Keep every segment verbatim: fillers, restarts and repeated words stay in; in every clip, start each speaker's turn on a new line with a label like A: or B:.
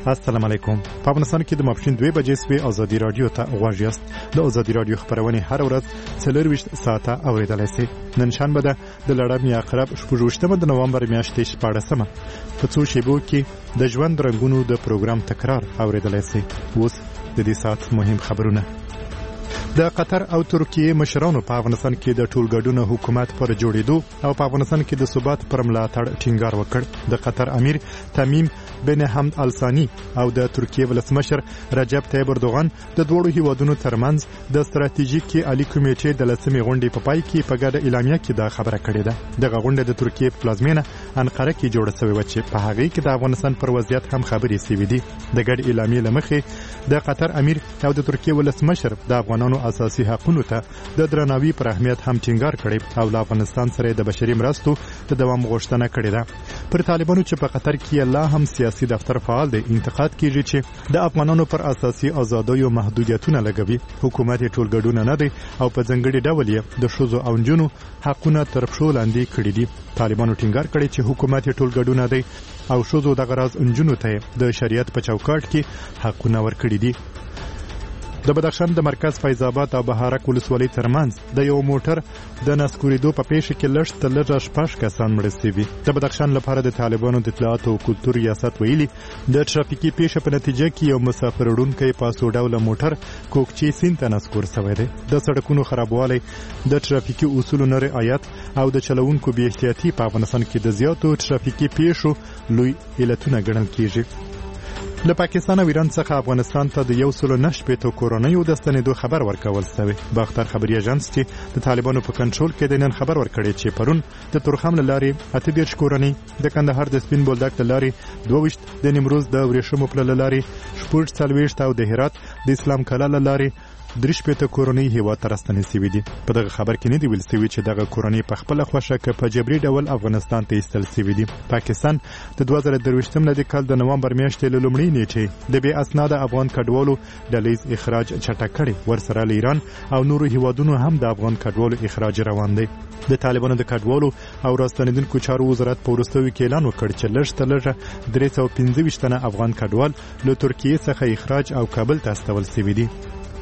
A: السلام علیکم. په افغانستان کې د ماپښین دوه بجې سوي ازادي رادیو ته غواړئ یاست. د ازادي رادیو خبرونه هر ورځ څلور ویشت ساعته اوریدلای شئ. نن شنبه ده د لړم یا عقرب شپږویشتمه د نومبر میاشتې شپاړسمه. په څو شیبو کې د ژوند رنګونو د پروګرام تکرار اوریدلای شئ. اوس د دې ساعت مهم خبرونه. د قطر او ترکیه مشرانو په افغانستان کې د ټولګډونه حکومت پر جوړېدو او په افغانستان کې د ثبات پر ملاتړ ټینګار وکړ. د قطر امیر تمیم بن حمد الثانی او د ترکیه ولسمشر رجب طیب اردوغان د دوړو هیوادونو ترمنځ د ستراتیژیکي عالی کمیټې د لسمې غونډې په پای کې په ګډه اعلامیه کې دا خبره کړې ده. دغه غونډه د ترکیه په پلازمینه انقره کې جوړه شوې و چې په هغه کې د افغانستان پر وضعیت هم خبرې شوې دي. د ګډ اعلامیې لمخې د قطر امیر او د ترکیه ولسمشر د افغانانو اساسي حقوقو ته د درناوي پر اهمیت هم ټینګار کړی او د افغانستان سره د بشري مرستو د دوام غوښتنه کړې ده. پر طالبانو چې په قطر کې لا هم سیاسي دفتر فعال دی انتقاد کیږي چې د افغانانو پر اساسي آزادیو محدودیتونه لګوي. حکومت ټولګډونه نه دی او په ځنګړي ډول یې د ښځو او نجونو حقونه تر پښو لاندې کړي دي. طالبانو ټینګار کړی چې حکومت ټولګډونه دی او ښځو د غراز نجونو ته د شریعت په چوکاټ کې حقونه ورکړي دي. د بدخشان د مرکز فیض آباد او بهارک ولسوالۍ ترمنځ د یو موټر د نسکورېدو په پیښه کې لږ تر لږه شپږ کسان مړه شوي. د بدخشان لپاره د طالبانو د اطلاعاتو او کلتور ریاست ویلي د ټرافیکي پیښه په نتیجه کې یو مسافر وړونکی پاسو ډوله موټر کوکچې سیند ته نسکور شوی دی. د سړکونو خرابوالی، د ټرافیکي اصولو نه رعایت او د چلوونکو بې احتیاطي په افغانستان کې د زیاتو ټرافیکي پیښو لوی علتونه ګڼل کیږي. له پاکستان او ایران څخه افغانستان ته د یو سلو نه شپېتو کورنیو د ستنېدو خبر ورکول شوی. باختر خبري اژانس چې د طالبانو په کنټرول کې د نن خبر ورکړی چې پرون د تورخم له لارې اته دېرش کورنۍ، د کندهار د سپین بولدک له لارې دوه ویشت، د نیمروز د ورېښمو پله له لارې شپږ څلوېښت او د هرات د اسلام کلا له لارې درې شپېته کورنۍ هیواد ته راستنې شوي دي. په دغه خبر کې نه دی ویل شوي چې دغه کورنۍ په خپله خوښه که په جبري ډول افغانستان ته ایستل شوي دي. پاکستان د دوه زره درویشتم د کال د نومبر میاشتې له لومړۍ نیټې د بې اسناده افغان کډوالو ډلیز اخراج چټک کړی. ورسره له ایران او نورو هیوادونو هم د افغان کډوالو اخراج روان دی. د طالبانو د کډوالو او راستنېدونکو چارو وزارت په وروستیو کې اعلان وکړ چې لږ تر لږه درې سوه پنځه ویشت تنه افغان کډوال له ترکیې څخه اخراج او کابل ته استول شوي دي.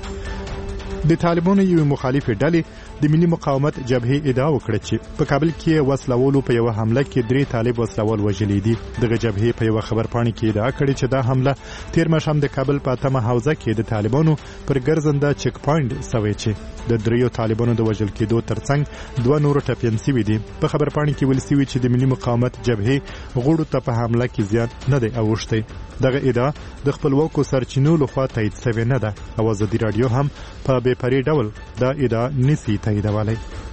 A: د طالبانو یو مخالفې ډلې د ملي مقاومت جبهې ادعا وکړه چې په کابل کې وسلوالو په یو حمله کې درې طالب وسلوال وژلي دي. دغه جبهې په یو خبرپاڼه کې ادعا کړې چې دا حمله تیر ماښام د کابل په اتمه حوزه کې د طالبانو پر ګرځنده چک پاینټ شوی چې د دریو طالبانو د وژل کېدو ترڅنګ دوه نورو ټپیان شوي دي. په خبرپاڼه کې ویل شوي چې د ملي مقاومت جبهې غړو ته په حمله کې زیان نه دی اوښتی. دغه ادعا د خپلواکو سرچینو لخوا تایید شوې نه ده او ازادي راډیو هم په بې پرې ډول دا ادعا نشي تاییدولی.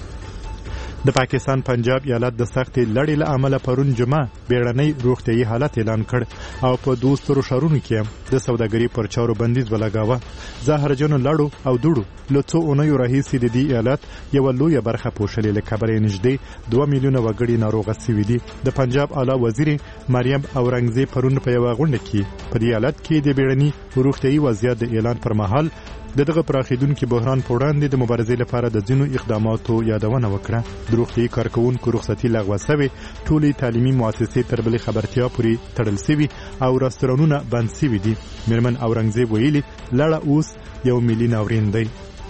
A: د پاکستان پنجاب ایالت د سختې لړۍ له امله پرون جمعه بیړنی روغتیايي حالت اعلان کړ او په دوه سترو ښارونو کې د سوداګرۍ پر چارو بندیز ولګاوه. زهرجنو لړو او دوړو له څو اونیو راهیسې د دې ایالت یوه لویه برخه پوښلې، له کبله یې نږدې دوه میلیونه وګړي ناروغه شوي دي. د پنجاب اعلی وزیر مریم اورنګزیب پرون په یوه غونډه کې په دې ایالت کې د بیړني روغتیايي وضعیت د اعلان پر مهال د دغه پراخېدونکي بحران په وړاندې د مبارزې لپاره د ځینو اقداماتو یادونه وکړه. د روغتیايي کارکوونکو رخصتي لغوه شوې، ټولې تعلیمي مؤسسې تر بلې خبرتیا پورې تړل شوي او رستورانونه بند شوي دي. میرمن اورنګزیب ویلي لړه اوس یو ملي ناورین دی.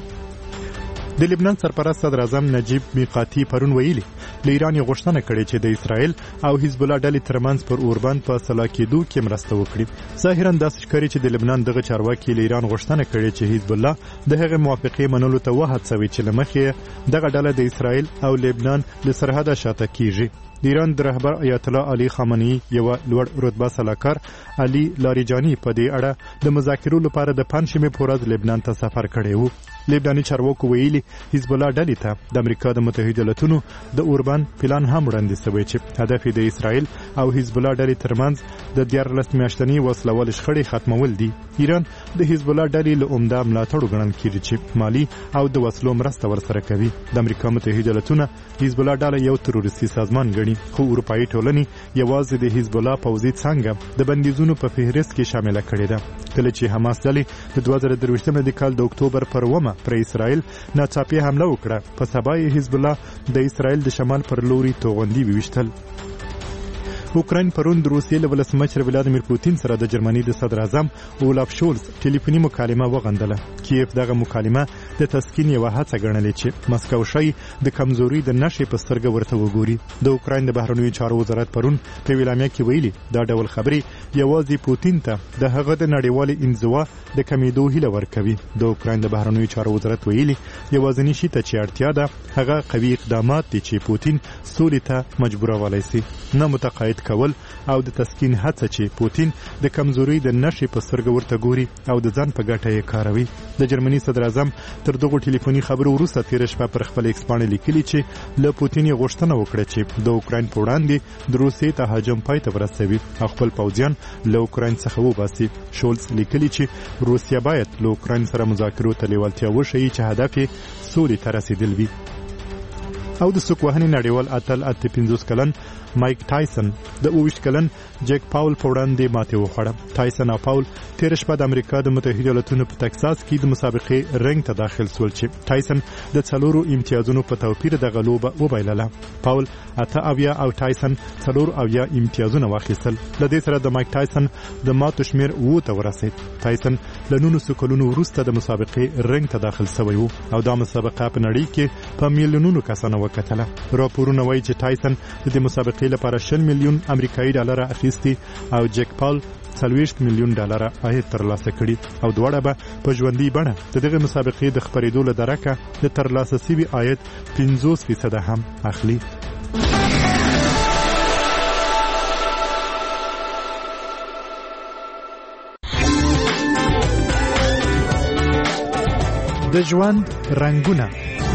A: د لبنان سرپرست صدر اعظم نجیب میقاتي پرون ویلي له ایران یې غوښتنه کړې چې د اسرائیل او حزب الله ډلې ترمنځ پر اوربند په سلا کېدو کې مرسته وکړي. ظاهرا داسې ښکاري چې د لبنان دغه چارواکي له ایران غوښتنه کړې چې حزب الله د هغې موافقې منلو ته وهڅوي چې له مخې دغه ډله د اسرائیل او لبنان له سرحده شاته کیږي. د ایران د رهبر آیت الله علي خامنه‌ای یو لوړ رتبه سلاکار علي لاریجاني په دې اړه د مذاکرو لپاره د پنځشنبې په ورځ لبنان ته سفر کړی و. لبناني چارواکو ویلي حزب الله ډلې ته د امریکا د متحده ایالاتونو د اوربند پلان هم وړاندې شوی چې هدف یې د اسرائیل او حزب الله ډلې ترمنځ د دیارلس میاشتنۍ وسلوال شخړې ختمول دي. ایران د حزب الله ډلې له عمده ملاتړو ګڼل کېږي چې مالي او د وسلو مرسته ورسره کوي. د امریکا متحده ایالاتونه حزب الله ډله یو تروریستي سازمان ګڼي، خو اروپایي ټولنې یوازې د حزب الله پوځي څانګه د بندیزونو په فهرست کې شامله کړې ده. کله چې حماس ډلې د دوه زره درویشتم د کال د اکتوبر پر اوومه پر اسرائیل ناڅاپي حمله وکړه، په سبا یې حزب الله د اسرائیل د شمال پر لوري توغندي وویشتل. اوکراین پرون د روسیې له ولسمشر ولادیمیر پوتین سره د جرمني د صدر اعظم اولاف شولز ټلیفوني مکالمه وغندله. کیف دغه مکالمه د تسکین یوه هڅه ګڼلې چې مسکو شي د کمزوري د نشي په سترګه ورته وګوري. د اوکراین د بهرنیو چارو وزارت پرون په ویلامیا کې ویلي دا ډول خبرې یوازې پوتین ته د هغه د نړیوالې انزوا د کمیدو هیله ورکوي. د اوکراین د بهرنیو چارو وزارت ویلي یوازینی شی ته چې اړتیا ده هغه قوي اقدامات دي چې پوتین سولې ته مجبورولای شي، نه متقاعد کول او د تسکین هڅه چې پوتین د کمزوري د نشي په سترګه ورته ګوري او د ځان په ګټه یې کاروي. د جرمني صدر اعظم تر دغه ټلیفوني خبرو وروسته تیر شپه پر خپل ایکس باندې لیکلي چې له پوتین یې غوښتنه وکړه چې د اوکراین په وړاندې د روسیې تهاجم پای ته ورسوي او خپل پوځیان له اوکراین څخه وباسي. شولز لیکلي چې روسیه باید له اوکراین سره مذاکرو ته لیوالتیا وښیي چې هدف یې سولې ته رسیدل وي. او د سوک وهنې نړیوال اتل اته پنځوس کلن مایک ټایسن د اوویشت کلن جیک پاول په وړاندې ماتې وخوړه. ټایسن او پاول تیر شپه د امریکا د متحده ایالاتونو په تکساس کې د مسابقې رنګ ته داخل شول چې ټایسن د څلورو امتیازونو په توپیر د غلوبه وبایلله. پاول اته اویا او ټایسن څلور اویا امتیازونه واخیستل. له دې سره د مایک ټایسن د ماتو شمیر اوه ته ورسید. ټایسن له نولسو کلونو وروسته د مسابقې رنګ ته داخل شوی و او دا مسابقه په نړۍ کې په میلیونونو کسانو وکتله. راپورونه وایي چې ټایسن د مسابقې لپاره شل میلیون امریکایي ډالر اخیستي او جیک پاول څلوېښت میلیون ډالر عاید ترلاسه کړي او دواړه به په ژوندۍ بڼه د دغه مسابقې د خپرېدو له درکه د ترلاسه شوي عاید پنځوس فیصده هم اخلي. د ژوند رنګونه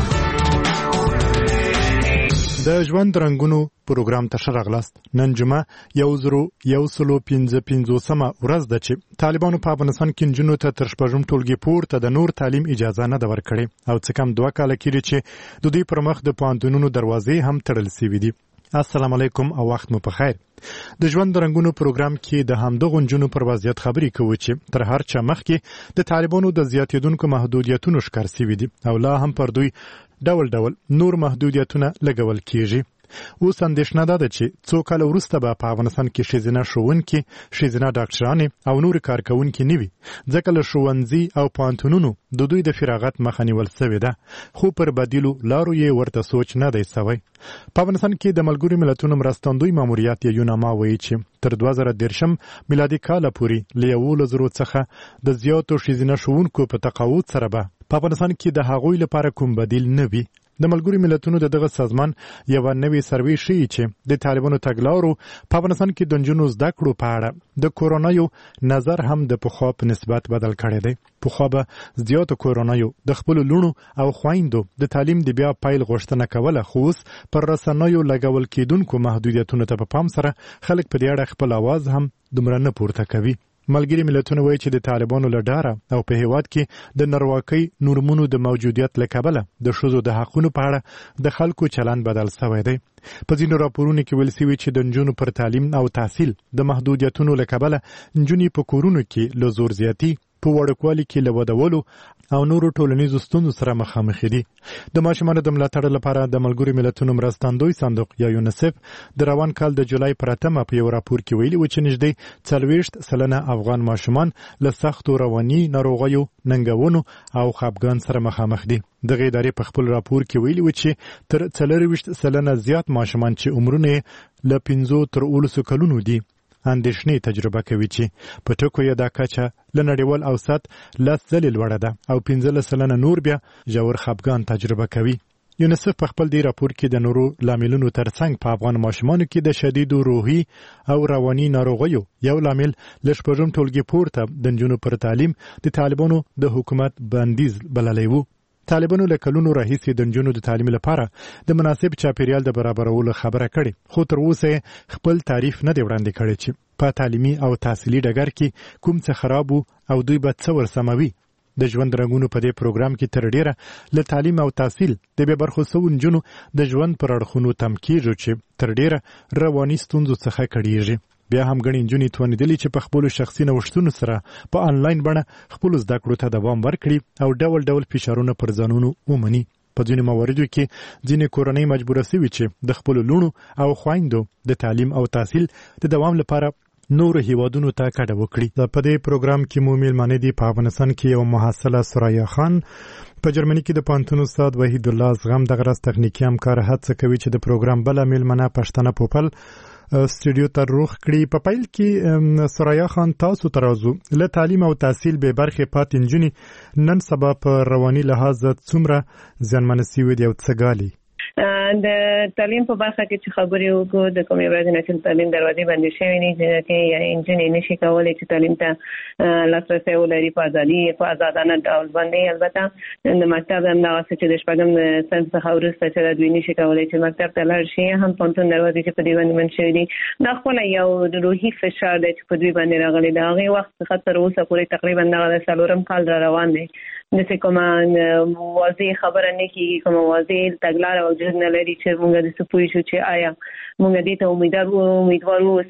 A: د ژوند رنګونو پروګرام ته ښه راغلاست. نن جمعه یو زرو یو سلو پنځه پنځوسمه ورځ ده چې طالبانو په افغانستان کې نجونو ته تر شپږم ټولګي پورته د نور تعلیم اجازه نه ده ورکړې او څه کم دوه کاله کېږي چې د دوی پر مخ د پوهنتونونو دروازې هم تړل سوي دي. السلام علیکم او وخت مو په خیر. د ژوند رنګونو پروګرام کې د همدغو نجونو پر وضعیت خبرې کوو چې تر هر چا مخکې د طالبانو د زیاتېدونکو محدودیتونو ښکار سوي دي او لا هم پر دوی ډول ډول نور محدودیتونه لګول کیږي. اوس اندېښنه ده چې څو کاله وروسته به په افغانستان کې ښځینه ښوونکي، ښځینه ډاکټرانې او نور کارکوونکي نه وي، ځکه له ښوونځي او پوهنتونونو د دوی د فراغت مخه نیول سوې ده، خو پر بدیلو لارو یې ورته سوچ نه دی سوی. په افغانستان کې د ملګرو ملتونو مرستندوی ماموریت یا یوناما وایي چې تر دوه زره دېرشم میلادي کاله پورې له یولس زرو څخه د زیاتو ښځینه ښوونکو په تقاعد سره به په افغانستان کې د هغوی لپاره کوم بدیل نه وي. د ملګرو ملتونو د دغه سازمان یو نوې سروې ښیي چې د طالبانو تګلارو په افغانستان کې د نجونو زده کړو په اړه د کورونایو نظر هم د پخوا په نسبت بدل کړی دی. پخوا به زیاتو کورونایو د خپلو لوڼو او خویندو د تعلیم د بیا پیل غوښتنه کوله، خو اوس پر رسنیو لګول کېدونکو محدودیتونو ته په پام سره خلک په دې اړه خپل اواز هم دومره نه پورته کوي. ملګري ملتونه وایي چې د طالبانو له ډاره او په هیواد کې د نارواکۍ نورمونو د موجودیت له کبله د ښځو د حقونو په اړه د خلکو چلند بدل سوی دی. په ځینو راپورونو کې ویل سوي چې د نجونو پر تعلیم او تحصیل د محدودیتونو له کبله نجونې په کورونو کې له زور زیاتي، په وړوکوالي کې له ودولو او نورو ټولنیزو ستونزو سره مخامخ دي. د ماشومانو د ملاتړ لپاره د ملګرو ملتونو مرستندوی صندوق یا یونیسف د روان کال د جولای پر اتمه په یو راپور کې ویلي و چې نږدې څلوېښت سلنه افغان ماشومان له سختو رواني ناروغیو، ننګونو او خپګان سره مخامخ دي. دغه ادارې په خپل راپور کې ویلي و چې تر څلرویشت سلنه زیات ماشومان چې عمرونه له پنځو تر اوولسو کلونو دي اندېښنې تجربه کوي چې په ټکو یې دا کچه له نړیوال اوسط لس ځلې لوړه ده او پنځلس سلنه نور بیا ژور خپګان تجربه کوي. یونیسف په خپل دې راپور کې د نورو لاملونو ترڅنګ په افغان ماشومانو کې د شدیدو روحي او رواني ناروغیو یو لامل له شپږم ټولګي پورته د نجونو پر تعلیم د طالبانو د حکومت بندیز بللی و. طالبانو له کلونو راهیسې د نجونو د تعلیم لپاره د مناسب چاپیریال د برابرولو خبره کړې، خو تر اوسه خپل تعریف نه دی وړاندې کړی چې په تعلیمي او تحصیلي ډګر کې کوم څه خراب او دوی به څه ورسموي. د ژوند رنګونو په دې پروګرام کې تر ډیره له تعلیم او تحصیل د بې برخو سوو نجونو د ژوند پر اړخونو تم کېږو چې تر ډیره رواني ستونزو څخه کړېږي. بیا هم ګڼې نجونې توانېدلې چې په خپلو شخصي نوښتونو سره په آنلاین بڼه خپلو زده کړو ته دوام ورکړي او ډول ډول فشارونه پر ځانونو ومني. په ځینو مواردو کې ځینې کورنۍ مجبوره سوي چې د خپل لونو او خويندو د تعلیم او تحصیل د دوام لپاره نور هیوادونو ته کډه وکړي. په دې پروګرام کې مو میلمانه دي په افغانستان کې یو محصله سرایا خان، په جرمني کې د پانتون استاد وحید الله زغم د غرض تخنیکی همکار هڅه کوي چې د پروګرام بل میلمنه پښتنه پوپل استودیو ته روغ کړي. په پیل کې سرایا خان تاسو ترازو له تعلیم او تحصیل به برخه پات انجنی نن سبا په رواني لحاظ څومره ځانمن سوي دی او څنګه
B: د تعلیم په برخه کې چې خبرې وکړو د کومې ورځې نه چې تعلیم دروازې بندې شوې دي چې یا انجنیر نشي کولای چې تعلیم ته لاسرسی ولري په ازادي په آزادانه ډول باندې. البته د مکتب هم دا چې د شپږم صنف څخه وروسته چې دوی نشي کولای چې مکتب ته لاړ شي هم پونتون دروازې چې په دې باندې من شوې دي دا خپل یو روحي فشار دی چې په دوی باندې راغلی دا هغه وخت څخه تر اوسه پورې تقریبا د څلورم کال را روان دی. د کومه واضح خبره نه کیږي کومه واضح تګلار او جرنه لري چې موږ د سپوږی شو چې آیا موږ دې ته امیدوار وو امیدوار وو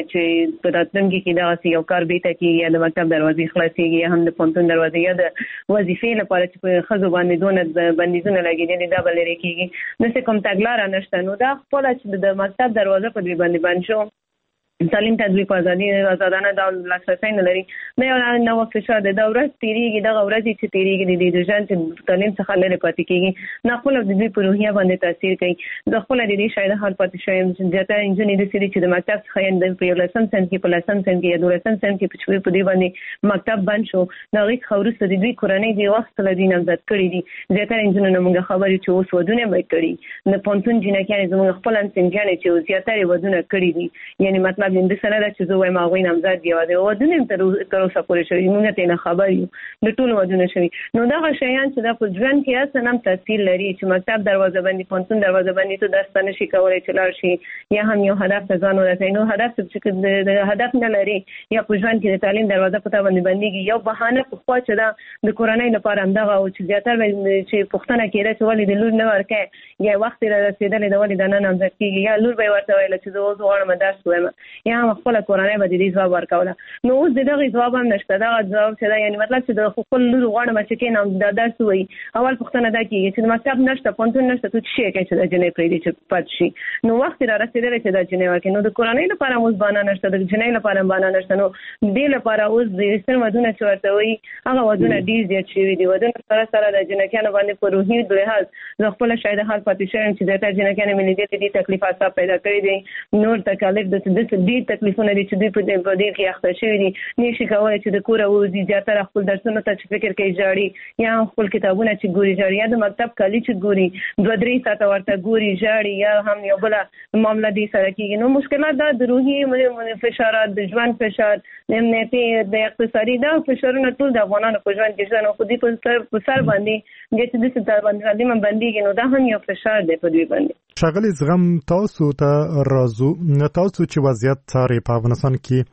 B: چې په راتلونکي کې دا یو کار به ته کیږي یا د مکتب دروازې خلاصيږي هم د پونتون دروازې یا د وظیفې لپاره چې په خزو باندې دونه بندیزونه لګیدل دا بل لري کیږي د کوم تګلار نشته. نو دا خپل چې د مکتب دروازه په دې باندې بند شو تعلیم تدریس په ازادي آزادانه ډول لاسرسی نه لري دا یو نو فشار دی. دا ورځ تیریږي دا ورځ چې تیریږي د دې ځان چې تعلیم څخه لري پاتې کیږي نه خپل د دې په روحیه باندې تاثیر کوي. د خپل د دې شاید حال پاتې شوی چې ځکه انجنیر د سری چې د مکتب څخه د پریولسن سن کې په لسن سن کې یا دولسن سن کې په دې باندې مکتب بند شو دا غي خورسته د دې کورنۍ دی وخت له دې نامزد کړی دي ځکه انجنیر موږ خبرې چې اوس ودونه به کړی د پونتون جنکیان زموږ خپل انسانجان چې زیاتره ودونه کړی دي یعنی مطلب د سره چې زه وایم هغه نامزد دی او د ودونه تر تر اوسه پورې شوی موږ ته نه خبر یو د ټول ودونه شوی. نو دا شیان چې د خپلوان کې اصلا هم تاثیر لري چې مکتب دروازه باندې پونتون دروازه باندې ته داستانه شي کولای چې لار شي یا هم یو هدف ځان ورته نو هدف چې د هدف نه لري یا خپلوان کې د تعلیم دروازه پته باندې باندې یو بهانه په خوا چې دا د کورنۍ لپاره هم دغه او چې زیاتره چې پښتنه کېره چې ولې د لور نه ورکه یا وخت را رسیدلې د ولې د نه نامزد کیږي یا لور به ورته ویل چې زه اوس غواړم درس وایم یا خپل کورنۍ به دې ځواب ورکوله. نو اوس دغه ځواب هم نشته دا ځواب چې دا یعنی مطلب چې د خپل لور غواړم چې کینم د درس وای اول پښتنه دا کیږي چې مکتب نشته پونتون نشته ته شي کې چې د جنې پرې دي چې پات شي نو وخت را رسیدلې چې د جنې ورکې نو د کورنۍ لپاره اوس باندې نشته د جنې لپاره باندې نشته. نو دې لپاره اوس د سر ودونه چې ورته وای هغه ودونه ډیر زیات شي دي ودونه سره سره د جنې کانه باندې په روحي لحاظ د خپل شاید حال پاتې شي چې د جنې کانه ملي دي تکلیفات پیدا کړی دي نور تکلیف د دې تکلیفونه دي چې په دې کې اخته شوی دي نشي کولای چې د کور او زیاتره خپل درسونه ته فکر کوي جاړي یا خپل کتابونه چې ګوري جاړي یا د مکتب کلی چې ګوري دوه درې ساعت ورته ګوري جاړي یا هم یو بل معاملې دي سره کېږي. نو مشکلات د روحي فشارات د ژوند فشار د امنیتي د اقتصادي دا فشارونه ټول د افغانانو په ژوند کې ځنه خو دې په سر باندې چې د ستر باندې تعلیم باندې نو دا هم یو فشار دی په دې باندې.
A: شاغلی زغم تاسو ته راځو تاسو چې وضعیت څاري په افغانستان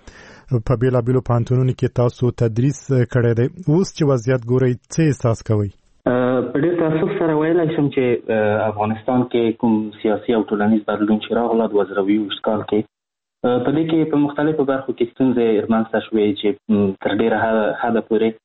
A: کې په بیلابیلو پانتونونو کې تاسو تدریس کړی دی اوس چې وضعیت ګورئ څه احساس کوئ؟
C: په ډېر تاسو سره ویلای شم چې افغانستان کې کوم سیاسي او ټولنیز بدلون چې راغلی دوه زره یوویشت کال کې په دې کې په مختلفو برخو کې ستونزې رامنځته شوې چې تر ډېره حده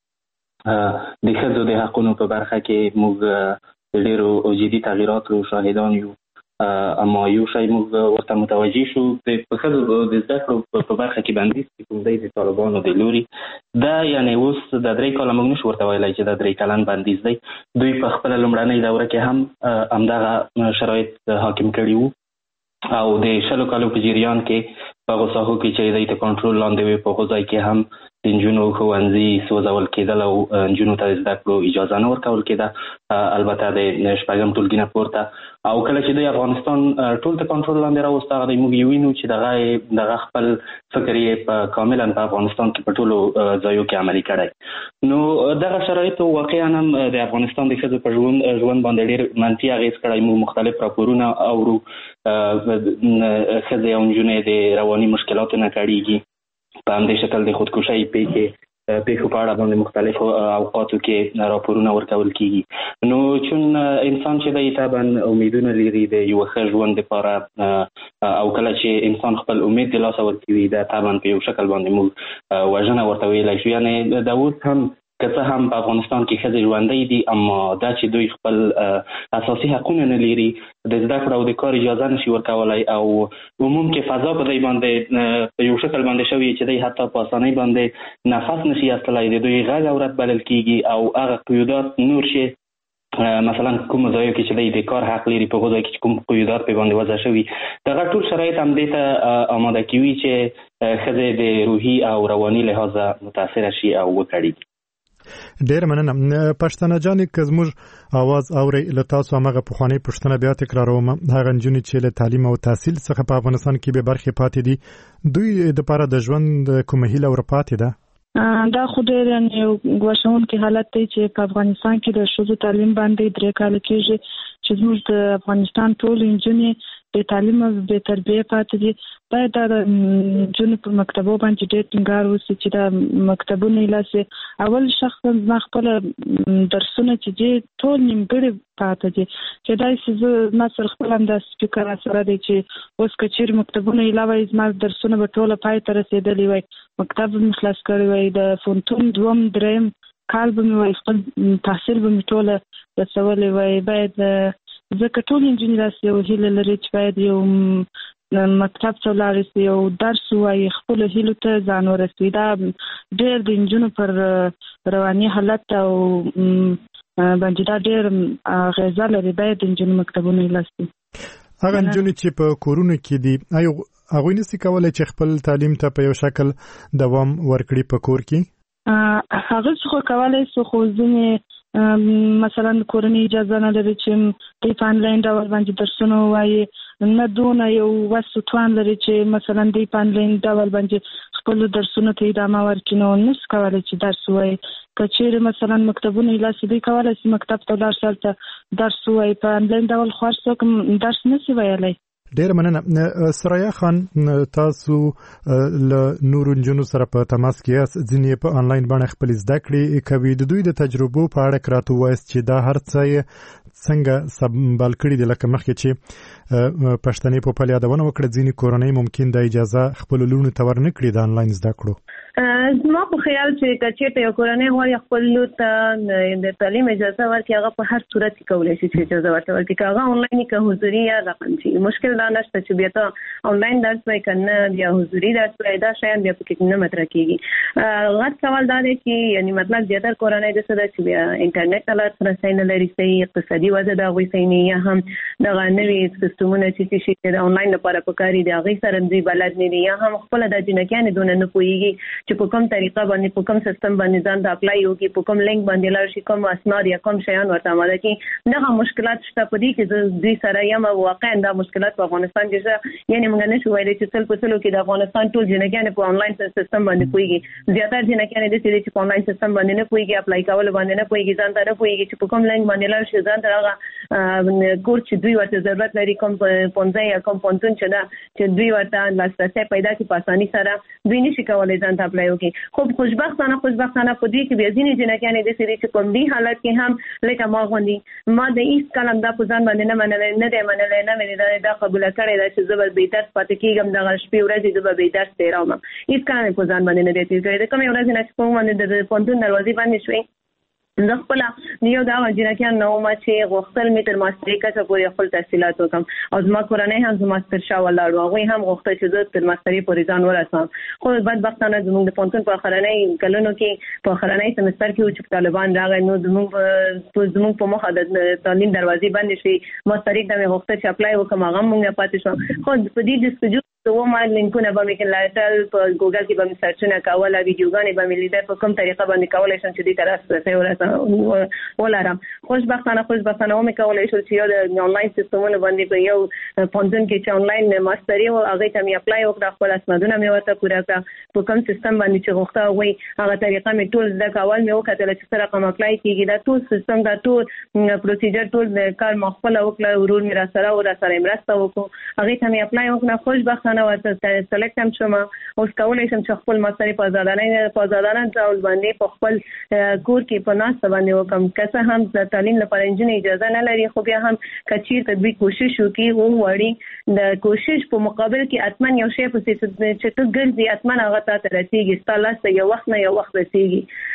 C: پورې د ښځو د حقونو په برخه کې موږ ډېرو جدي تغییراتو شاهدان یو اما یو شی موږ ورته متوجه شو په ښځو د زده کړو په برخه کې بندیز چې کوم دی د طالبانو د لوري دا یعنی اوس د درې کاله موږ نشو ورته ویلی چې د درې کلن بندیز دی دوی په خپله لومړنۍ دوره کې هم همدغه شرایط حاکم کړي وو او د شلو کالو په جریان کې په هغو ساحو کې چې دی د کنټرول لاندې وي په هغو ځای کې هم د نجونو ښوونځي سوځول کېدل او نجونو ته د زده کړو اجازه نه ورکول کېده البته د شپږم ټولګي نه پورته او کله چې دوی افغانستان ټول ته کنټرول لاندې راوسته هغه موږ یې وینو چې دغه دغه خپل فکر یې په کاملا په افغانستان کې په ټولو ځایو کې عملي کړی. نو دغه شرایطو واقعا هم د افغانستان د ښځو په ژوند ژوند باندې ډېر منفي اغېز کړی. موږ مختلف راپورونه اورو ښځې او نجونې د رواني مشکلاتو نه کړېږي په همدې شکل د خودکشۍ پیښې پیښو په اړه باندې مختلفو اوقاتو کې راپورونه ورکول کېږي. نو چون انسان چې دی طبعا امیدونه لري د یو ښه ژوند لپاره او کله چې انسان خپل امید د لاسه ورکوي دا طبعا په یو شکل باندې موږ وژنه ورته ویلی شو. یعنې دا اوس هم که څه هم په افغانستان کې ښځې ژوندۍ دي، اما دا چې دوی خپل اساسي حقونه نه لري، د زده کړو او د کار اجازه نشي ورکولای، او عموم کې فضا په دوی باندې په یو شکل باندې شوی چې دوی حتی په اسانۍ باندې نفس نشي اخیستلای، د دوی غږ عورت بلل کیږي او هغه قیودات نور شي مثلا کوم ځای کې چې د کار حق لري په غوډه کې کوم قیودات په باندې وضع شوی، دا ټول شرایط هم دې ته آماده کوي چې ښځې د روحي او رواني لحاظه متاثر شي او وکړي.
A: ډیر مننه پښتنه جانې که زموږ اواز اوري له تاسو هغه پخوانی پښتنه بیا تکراروم، هغه نجونې چې له تعلیم او تحصیل څخه په افغانستان کې به برخه پاتې دي، دوی د لپاره د ژوند کومه هیله ور پاتې ده؟
D: دا خو ډېر یو ګواښونکی حالت دی چې په افغانستان کې د ښځو تعلیم باندې درې کاله کېږي چې زموږ د افغانستان ټول نجونې د تعلیم او د تربیې پاتې دي. باید دا د نجونو په مکتبو باندې ډېر ټینګار وشي چې دا مکتبونه لاسي اول شخصا ما خپل درسونه چې دي ټول نیمګړي پاتې دي، چې دا چې ما سره خپل هم د سپیکر سره دی چې اوس که چېرې مکتبونه علاوه زما درسونه به ټوله پای ته رسېدلي وای، مکتب به مې خلاص کړی وای، د فونتون دوم دریم کال به مې وای، خپل تحصیل به مې ټوله رسولی وای. باید ځکه ټول نجونې داسې یو هیله لري چې باید یو مکتب ته ولاړ شي، یو درس ووایي، خپلو هیلو ته ځان ورسوي. دا ډېر د نجونو پر رواني حالت او باندې دا ډېر اغېزه لري. باید د نجونو مکتبونه ولاړ شي.
A: هغه نجونې چې په کورونو کې دي آیا هغوی نشي کولی چې خپل تعلیم ته په یو شکل دوام ورکړي په کور کې؟
D: هغه څه کولی شي، خو ځینې مثلا کورنۍ اجازه نه لري چې دوی په آنلاین ډول باندې درسونه ووایي، نه دونه یو وس و توان لري چې مثلا دوی په آنلاین ډول باندې خپلو درسونو ته ادامه ورکړي، نو نشي کولی چې درس ووایي. که چېرې مثلا مکتبونه یې لاسي دوی کولی شي مکتب ته ولاړ شي هلته درس ووایي، په آنلاین ډول خو هر څوک درس نشي ویلی.
A: ډیر مننه. سرایا خان، تاسو له نورو نجونو سره په تماس کې یاست، ځینې په آنلاین باندې خپل زده کړې کوي، د دوی د تجربو په اړه راته ووایاست چې دا هر څه څنګه سمبال کړي دي. لکه مخکې چې پښتنې په پل یادونه وکړه، ځینې کورنۍ ممکن د اجازه خپل لورونو ته ورنه کړي د آنلاین زده کړو.
B: زما په خیال چې که چېرته یو کورنۍ غواړي خپل لور ته د تعلیم اجازه ورکړي، هغه په هر صورت کې کولی شي چې اجازه ورته ورکړي، که هغه آنلاین که حضوري یا رقمي. مشکل دا نشته چې بیا ته آنلاین درس وایي که نه بیا حضوري درس وایي، دا شیان بیا پکې نه مطرح کېږي. غټ سوال دا دی چې یعنې مطلب زیاتره کورنۍ داسې ده چې بیا انټرنیټ ته لاسرسی نه لري، صحیح اقتصادي وضع د هغوی صحیح نه، یا هم دغه نوي سیستمونه چې شي د آنلاین لپاره پکاري دي هغې سره دوی بلد نه دي، یا هم خپله دا جنکیانې دونه نه پوهېږي چې په کوم طریقه باندې په کوم سیستم باندې ځان ته اپلای وکړي، په کوم لینک باندې لاړ شي، کوم اسناد یا کوم شیان ورته آماده کړي. دغه مشکلات شته په دې کې دوی سره یم. واقعا دا مشکلات په افغانستان کې شته، یعنې موږ نشو ویلی چې سل په سلو کې د افغانستان ټول جنکیانې په آنلاین سیستم باندې پوهېږي. زیاتره جنکیانې داسې دي چې په آنلاین سیستم باندې نه پوهېږي، اپلای کولو باندې نه پوهېږي، ځان ته نه پوهېږي چې په کوم لینک باندې لاړ شي، ځان ته هغه کور چې دوی ورته ضرورت لري، کوم پونځی یا کوم پونتون چې ده چې دوی ورته لاسرسی پیدا کړي په اساني سره، دوی نشي کولی ځان ته اپلای وکړي. خو خوشبختانه خوشبختانه په دې کې بیا ځینې جنکیانې داسې دي چې په دې حالت کې هم لکه ما غوندې ما د هېڅ کلم دا په ځان باندې نه منلی نه دی منلی نه مې دا قبوله کړې ده چې زه به بې درس پاتې کېږم، دغه شپې ورځې زه به بې درس تېروم. هېڅ کله مې په ځان باندې نه دی تېر کړی. د کومې ورځې نه چې په باندې د پوهنتون دروازې باندې شوې، زه خپله یو د هغه جنکیان نه وم چې غوښتل مې تر ماسترۍ کچه پورې خپل تحصیلات وکړم، او زما کورنۍ هم زما تر شا ولاړ وو، هغوی هم غوښتل چې زه تر ماسترۍ پورې ځان ورسوم. خو بدبختانه زموږ د پوهنتون په آخرنۍ کلونو کې په آخرنۍ سمستر کې و چې طالبان راغی، نو زموږ زموږ په مخه د تعلیم دروازې بندې شوې. ماسترۍ ته مې غوښتل چې اپلای وکړم، هغه هم موږ پاتې شوم. خو په دې جستجو و ما لینکونه به مې کړل، په ګوګل کې به مې سرچونه کوله، ویډیوګانې به مې لیدل، په کوم طریقه باندې کولی شم چې دې ته لاسرسی ولرم. خوشبختانه خوشبختانه ومې کولی شول چې یو د آنلاین سیستمونو باندې په یو پوهنتون کې چې آنلاین ماستري و هغې ته مې اپلای وکړه، خپل اسنادونه مې ورته پوره کړه، په کوم سیستم باندې چې غوښته هغوی هغه طریقه مې ټول زده کول. مې وکتله چې څه رقم اپلای کېږي، دا ټول سیستم دا ټول پروسیجر ټول کار ما خپله وکړه، ورور مې راسره و راسره یې مرسته وکړو، هغې ته مې اپلای وکړه. خوشبختانه نه ورته سلیکټ هم شوم، اوس کولی شم چې خپل ماستري په ازادانه په ازادانه ډول باندې په خپل کور کې په ناسته باندې وکړم. که څه هم د تعلیم لپاره نجونې اجازه نه لري، خو بیا هم که چېرته دوی کوشش وکړي وغواړي، د کوشش په مقابل کې حتما یو شی پسې چې ته ګرځې حتما هغه تا ته رسېږي، ستا لاس ته یو وخت نه یو وخت رسېږي.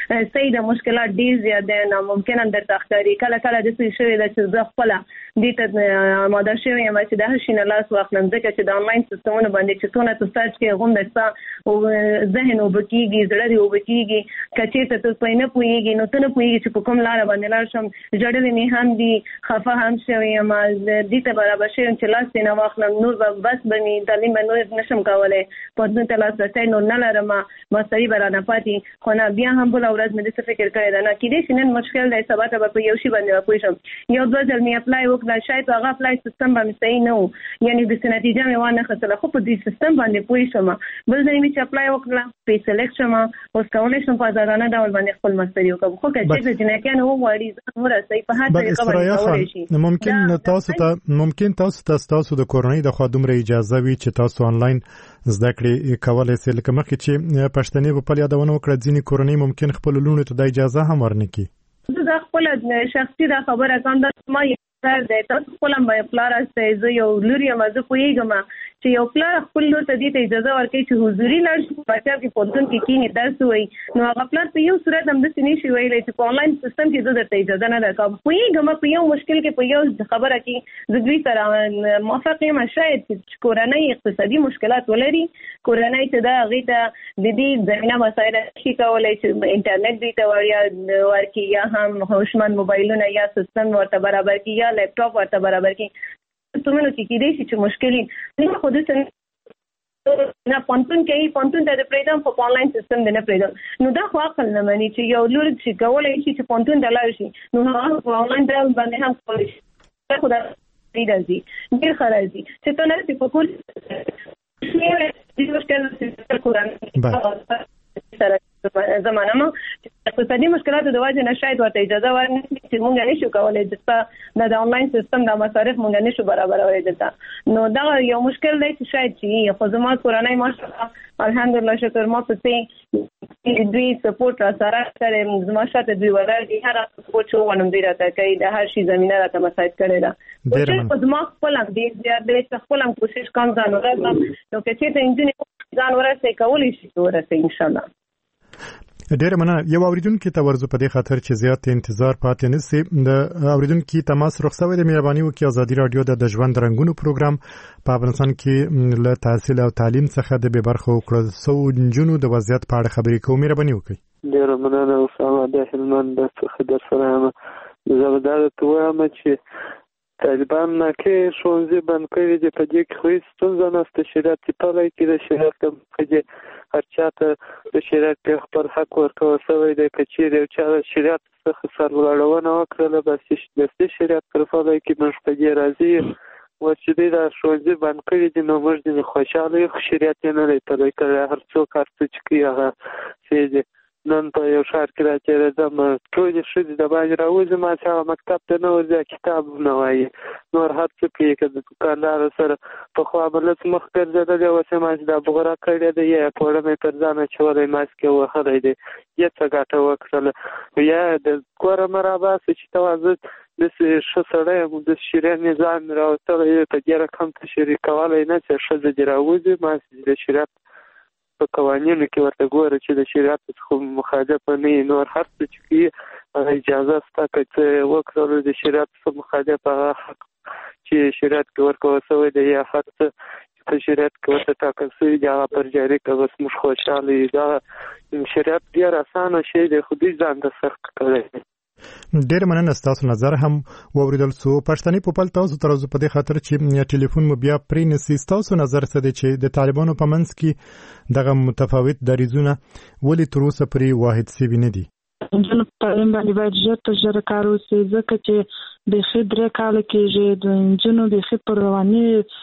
B: صحیح د مشکلات ډیر زیات دي نو ممکن اندر تخکاری کله کله د څه شوی د چې زه خپل د ته ماده شوی یم چې د هر شي نه لاس واخلم ځکه چې د انلاین سیستمونو باندې چې څونه تاسو سرچ کې غوم دستا او ذهن وبکیږي زړه دی وبکیږي کچې ته تاسو پېنه پويږي نو ته نه پويږي چې په کوم لار باندې لار شم جوړل نه هم دي خفه هم شوی یم د دې ته برابر شي چې لاس نه واخلم نور بس بني تعلیم نور نشم کولای په دې ته لاس راځي نو نه لرم ما سړي برانه پاتې خو نه بیا هم بل اورز مې څه فکر کړی دا نه کېدې چې نن مشکل دی سبا ته په یو شی باندې پوه شم یو دوه ځل مې اپلای وکړ شاید هغه اپلای سیستم باندې صحیح نه و یعنی د نتیجه مې وانه خسله خو په دې سیستم باندې پوه شم بل ځای مې چې اپلای وکړم په سلیکټ شم اوس کولای شم په ځانانه ډول باندې خپل مستری وکړم خو کله چې جنکه نه وغواړي نور صحیح په هر طریقه باندې کولای شي
A: ممکن تاسو ته ممکن تاسو ته تاسو د کورنۍ د خادم ر اجازه وي چې تاسو انلاین زده کړې کولای شئ لکه مخکې چې پښتنې په پل یادونه وکړه ځینې کورنۍ ممکن خپل لونو ته د اجازه هم ورنکړي
B: زه خپل شخصي دا خبره کوم دا ما یو د تاسو خپل مې پلار استه زه یو لوري مزه پویګم چې یو پلار خپل لور ته دې اجازه ورکړي چې حضوري لاړ شي بچا کې پوتون کې کینې درس وای نو هغه پلار په یو صورت هم د سینې شي ویلې چې په انلاین سیستم کې زه درته اجازه نه درکوم پویګم په یو مشکل کې په یو خبره کې زه دوی سره موافق یم شاید چې کورنۍ اقتصادي مشکلات ولري کورنۍ چې دا غي ته د دې زمينه مسایل شي کولای چې انټرنیټ دوی ته وریا ورکی یا هم هوشمند موبایلونه یا سیستم ورته برابر کی یا لپټاپ ورته برابر کی تمنو کې کې دې چې مشکلې نه خود څنګه نه پونتون کې پونتون د پریدم په انلاین سیستم نه پریدم نو دا خو عقل نه مانی چې یو لور چې کولای شي چې پونتون دلای شي نو هغه په انلاین ډول باندې هم کولای شي دا خو دا دی ډیر خرازي چې ته نه چې په کول دې مشکل څه کولای سره زمانه ما اقتصادي مشکلات د وجه نه شاید ورته اجازه ورنکړي چې مونږ نشو کولای چې د انلاین سیستم د مصارف مونږ نشو برابرولای دلته نو دا یو مشکل دی چې شاید چې خو زموږ کورنۍ ماشاءالله الحمدلله شکر ما په دې دوی سپورټ را سره کړم زما شاته دوی ولر دي هر سپورټ شو ونوم دی راته کوي د هر شي زمينه راته مساعد کړی دا چې زما خپل هم دې زیات دې خپل هم کوشش کوم ځان ورته نو کې چې ته انجینر ځان ورته کولی شي ورته ان شاء الله
A: ډیر مننه یو اوریدونکو ته ورزو په دې خاطر چې زیات انتظار پاتې نسی د اوریدونکو تماس رخصوي د مهرباني وکي ازادي رادیو د ژوند رنگونو پروګرام په افغانستان کې له تحصیل او تعلیم څخه د به برخه وکړو سو جنونو د وضعیت په اړه خبرې کوم مهرباني وکي
E: ډیر مننه او سلام د هلمند د څخه در سره زبردار توامه چې طالبان نه کې شونځي بند کړي دي په دې کې خو ستونزه نشته شریعت په لای کې د شریعت کې هر چاته د شریعت په خپل حق ورکوي سوی د کچېر او چې شریعت څخه سرولړونه وکړه بس د شریعت پر فلای کې موږ په دې راځي و چې دا شونځي بند کړي دي نو موږ د خوشاله یو شریعت نه لري په لای کې هر څوک هر څه چې هغه چې نن په یو شهر کې راځي دم ټول شي د باندې راوځي ما چې مکتب ته نه ورځي کتاب نه وایي نور هر څه کې کې د دکاندار سره په خو عملت مخ کړل دا وسه ما چې د بغرا کړی دی یا په اړه مې پر ځان چولې ماسک وخړې دی یا څه ګټه وکړل یا د کور مرابط چې توازن د شسړې د شریعت نظام راوستل په ډیره کم تشریح کولای نه چې شزه دی راوځي ما د شریعت په قوانینو کې ورته ګوره چې د شریعت څخه مخالف نه نور هر څه چې اجازه ستا چې وکړو د شریعت څخه مخالف حق چې شریعت کې ورکوي سوی دی یا حق په شریعت کې ورته ټاکل شوی دی هغه پر جاری کوي بس موږ خوشاله یو دا شریعت ډیر اسانه شی دی خو دې ځان ته سخت کوي
A: ډیر مننه تاسو نظر هم ووریدل سو پښتني په پل تاسو ترازو په دې خاطر چې ټلیفون مو بیا پرې نسی تاسو نظر څه دی چې د طالبانو په منځ کې دغه متفاوت دریزونه ولې تر اوسه پرې واحد سی نه دي
D: انجن په باندې باید ژر ژر کار وشي ځکه چې د خدای کال کې د انجنونو د خې پر رواني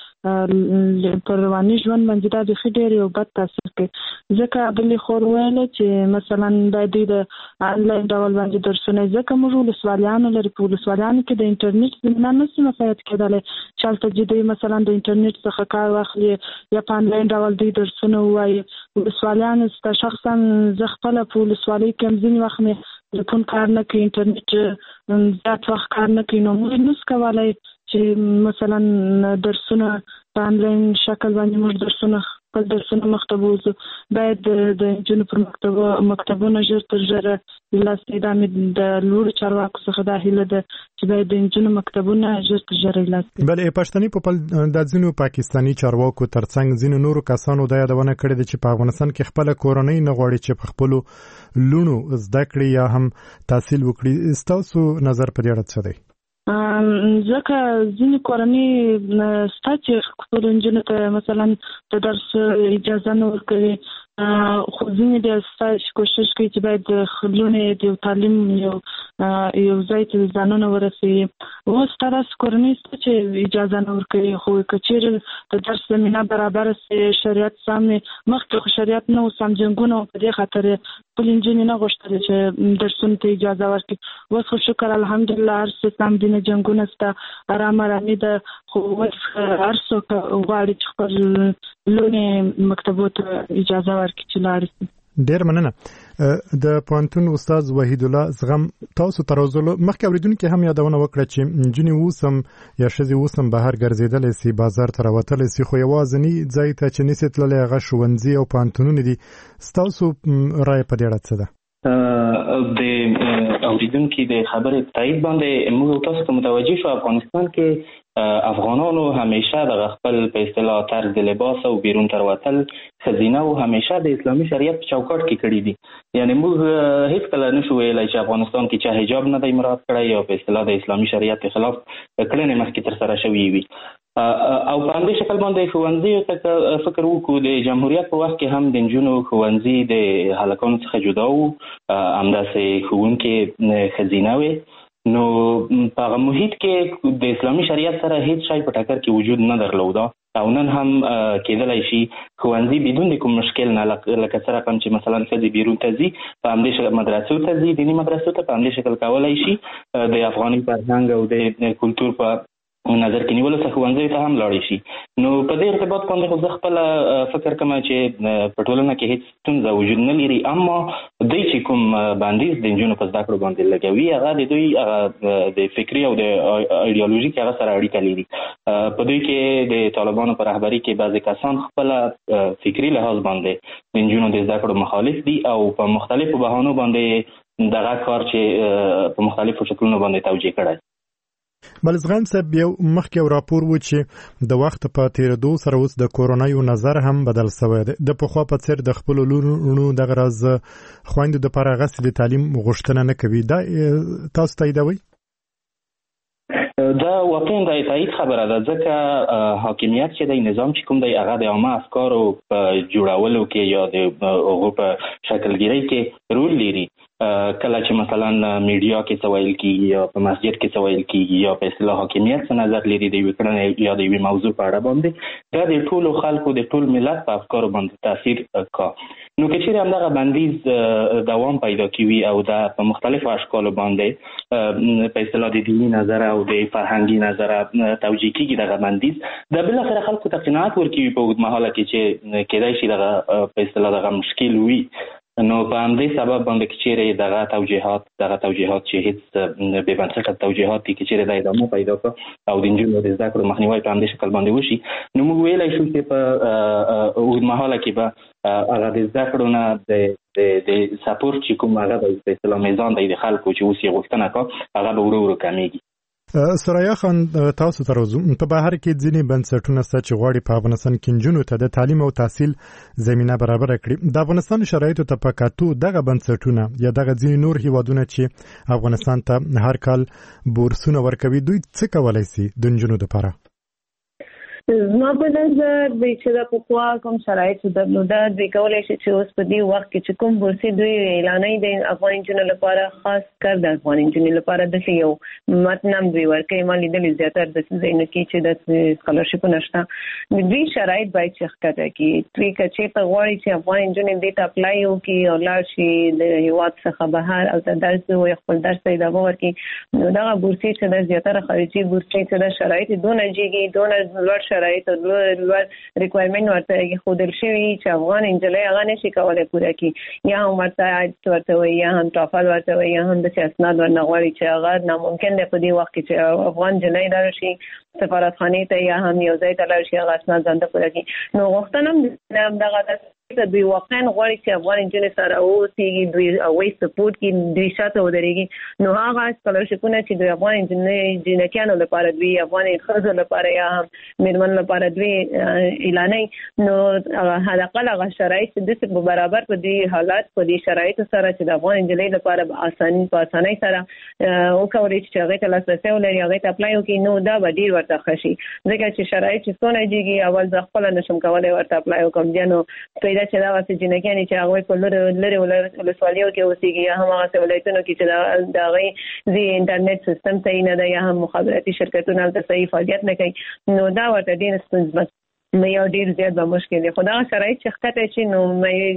D: پر رواني ژوند باندې د خډیر یو بد تاثیر کوي ځکه بلې خور ویل چې مثلا د دې د انلاین ډول باندې درسونه ځکه موږ له سوالیانو لري په سوالیانو کې د انټرنیټ نه نسو مفاهیم کېدل چالت جدي مثلا د انټرنیټ څخه کار واخلي یا په انلاین ډول د درسونه وایي سوالیانو ست شخصا زه خپل په سوالي کې ځین وخت مې په کار نه کې انټرنیټ زیات وخت کار نه کوي نو موږ نس کولای چې مثلا درسونه په انلاین شکل باندې موږ درسونه خپل درسونه مخته بوزو. باید د جنو پر مکتب مکتبونو ژر تر ژره لاستې د د لوړ چارواکو څخه د هیله ده چې باید د جنو مکتبونه ژر تر ژره لاستې.
A: بلې پښتني په د ځینو پاکستاني چارواکو ترڅنګ ځینو نورو کسانو د یادونه کړې ده چې په افغانستان کې خپل کورنۍ نه غواړي چې په خپل لونو زده کړې یا هم تحصیل وکړي. ستاسو نظر په دې اړه څه دی؟
D: ځکه ځینې کورنۍ ستا چې خپلو نجونو ته مثلا د درس اجازه نه ورکوي، خو ځینې بیا ستا کوشش کوي چې باید لوڼې د یو تعلیم یو یو ځای ته ځانونه ورسوي. اوس ستا داسې کورنۍ شته چې اجازه نه ورکوي، خو که چېرې د درس زمینه برابره سي، شریعت سم مخکې خو شریعت نه و، سم جنګونه و، په دې خاطر خپلې نجونې نه غوښتلې چې درسونو ته اجازه ورکړي. اوس خو شکر الحمدلله هر څه سم دي، نه جنګونه شته، ارام ارامي ده. خو اوس هر څوک غواړي چې خپل لوڼې مکتبو ته اجازه ورکړي چې لاړې شي.
A: ډېر مننه. د پوهنتون استاد وحید الله زغم تاسو تر اوسه مخکې اوریدونکو هم یادونه وکړه چې نجونې اوسم یا ښځې اوسم بهر ګرځېدلی سي، بازار ته راوتلی سي، خو یوازینی ځای ته چې نسي تللی هغه ښوونځي او پوهنتونونه دي. ستاسو رایه په دې اړه څه ده؟
C: د اوریدونکو د خبرې تایید باندې موږ تاسو ته متوجه شو. افغانستان کې افغانانو همیشه د خپل په اصطلاح طرز لباس او بیرون تر وتل خزینه او همیشه د اسلامي شریعت په چوکاټ کې کړی دي. یعنی موږ هیڅ کله نشو ویلای چې افغانستان کې چا حجاب نه دی مراعات کړی یا په اصطلاح د اسلامي شریعت خلاف کړنې مخکې تر سره شوې وي. او په همدې شکل باندې ښوونځیو ته فکر وکړو. د جمهوریت په وخت کې هم د نجونو ښوونځي د هلکانو څخه جدا وو، همداسې ښوونکي ښځینه وې. نو په هغه محیط کې د اسلامي شریعت سره هیڅ شی په ټکر کې وجود نه درلوده او نن هم کېدلی شي ښوونځي بدون د کوم مشکل نه، لکه څه رقم چې مثلا ښځې بیرون ته ځي په همدې شکل مدرسو ته ځي، دیني مدرسو ته په همدې شکل کولی شي د افغاني فرهنګ او د کلتور په نظر کې نیولو څخه ښوونځیو ته هم لاړې شي. نو په دې ارتباط باندې خو زه خپله فکر کوم چې په ټولنه کې هیڅ ستونزه وجود نه لري، اما دوی چې کوم بندیز د نجونو په زده کړو باندې لګوي هغه د دوی هغه د فکري او د ایډیالوژیک هغه سره اړیکه لري. په دوی کې د طالبانو په رهبري کې بعضې کسان خپله فکري لحاظ باندې د نجونو د زده کړو مخالف دي او په مختلفو بهانو باندې دغه کار چې په مختلفو شکلونو باندې توجیه کړی.
A: بل زغم صاحب یو مخکې یو راپور و چې د وخت په تیرېدو سره اوس د کورونای نظر هم بدل شوی دی. د پخوا په څیر د خپل لورونو دغه راز خويندو د لپاره غسل د تعلیم غوښتنه نه کوي. دا تاسو تاییدوي؟
C: دا واقعا د تایید خبره ده، ځکه حاکمیت چې د نظام چې کوم دی هغه د عامه افکارو په جوړولو کې یا د هغو په شکلګیرۍ کې رول لري. کله چې مثلا میډیا کې څه ویل کېږي یا په مسجد کې څه ویل کېږي یا په اصطلاح حاکمیت څه نظر لري د یوې کړنې یا د یوې موضوع په اړه باندې، دا د ټولو خلکو د ټول ملت په افکارو باندې تاثیر کا. نو که چیرې همدغه بندیز دوام پیدا کوي او دا په مختلفو اشکالو باندې په اصطلاح د دیني نظر او د فرهنګي نظر توجیه کېږي دغه بندیز، دا بالاخره خلکو ته قناعت ورکوي په اوږدمهاله کې چې کېدای شي دغه په اصطلاح دغه مشکل وي. نو په همدې سبب باندې که چیرې دغه توجیهات دغه توجیهات چې هیڅ بې بنسټه توجیهات دي که چیرې د ادامه پیدا کړه او د نجونو د زده کړو مخنیوی په همدې شکل باندې وشي، نو موږ ویلی شو چې په اوږدمهاله کې به هغه د زده کړو نه د د سپورټ چې کوم هغه په اصطلاح میزان دی د خلکو چې اوس یې غوښتنه کا هغه به ورو ورو کمیږي.
A: سرایه خان تاسو تر اوسه په بهر کې ځینې بنسټونه شته چې غواړي په افغانستان کې نجونو ته د تعلیم او تحصیل زمينه برابر کړي. د افغانستان شرایطو ته په کتو دغه بنسټونه یا دغه ځینې نور هیوادونه چې افغانستان ته هر کال بورسونه ورکوي، دوی څه کولای شي د نجونو لپاره؟
B: زما په نظر دوی چې د پخوا کوم شرایط درلوده دوی کولی شي چې اوس په دې وخت کې چې کوم بورسي دوی اعلانوي د افغان نجونو لپاره خاص کر د افغان نجونو لپاره داسې یو متن هم دوی ورکوي. ما لیدلي زیاتره داسې ځایونو کې چې داسې سکالرشیپونه شته، د دوی شرایط باید چې ښکته کړي. دوی که چېرته غواړي چې افغان نجونې دې ته اپلای وکړي او لاړ شي د هېواد څخه بهر او ته درس ووایي خپل درس ته ادامه ورکړي، نو دغه بورسي چې د زیاتره خارجي بورسي چې د شرایط دونه جګې دونه لوړ شرایط او لوړ ریکوایرمنت ورته خودل شوی چې افغان انجلۍ هغه نشي کولای پوره کړي یا هم ورته ورته وي یا هم ټافل ورته وي یا هم د اسناد ورنغواړي چې هغه ناممکن دی په دې وخت کې چې افغان جنۍ درشي سفارتخانه ته یا هم یو ځای ته لاړ شي هغه اسناد ځان ته پوره کړي. نو غوښتنه هم دغه ته دوی واقعا غواړي چې افغان انجنیر سره اوسېږي دوی اوې سپورټ کې دوی شاته ودرېږي. نو هغه سکالرشپونه چې دوی افغان انجنیر جنکیانو لپاره دوی افغان ښځو لپاره یا هم میرمن لپاره دوی اعلانوي نو حداقل هغه شرایط د برابر په دې حالات په دې شرایط سره چې د افغان انجنیر لپاره آساني په آسانۍ سره او کولای چې هغه ته لاسرسي ولري هغه ته اپلای وکړي نو دا به ډیر ورته خشي ځکه چې شرایط چې څونه دیږي اول ځ خپل نشم کولای ورته اپلای وکم بیا نو پیدا چې دا واسه جنکیانی چې هغه په لره لره ولسوالیو کې اوسېږي یا هم هغه ولایتونو کې چې دا د غي زی انټرنیټ سیستم صحیح نه دی یا هم مخابراتي شرکتونه د صحیح فعالیت نه کوي نو دا ورته ډیر ستونزمن مې یو ډیر زیات به مشکل دی. خو دا شرایط چې ښکته شي نو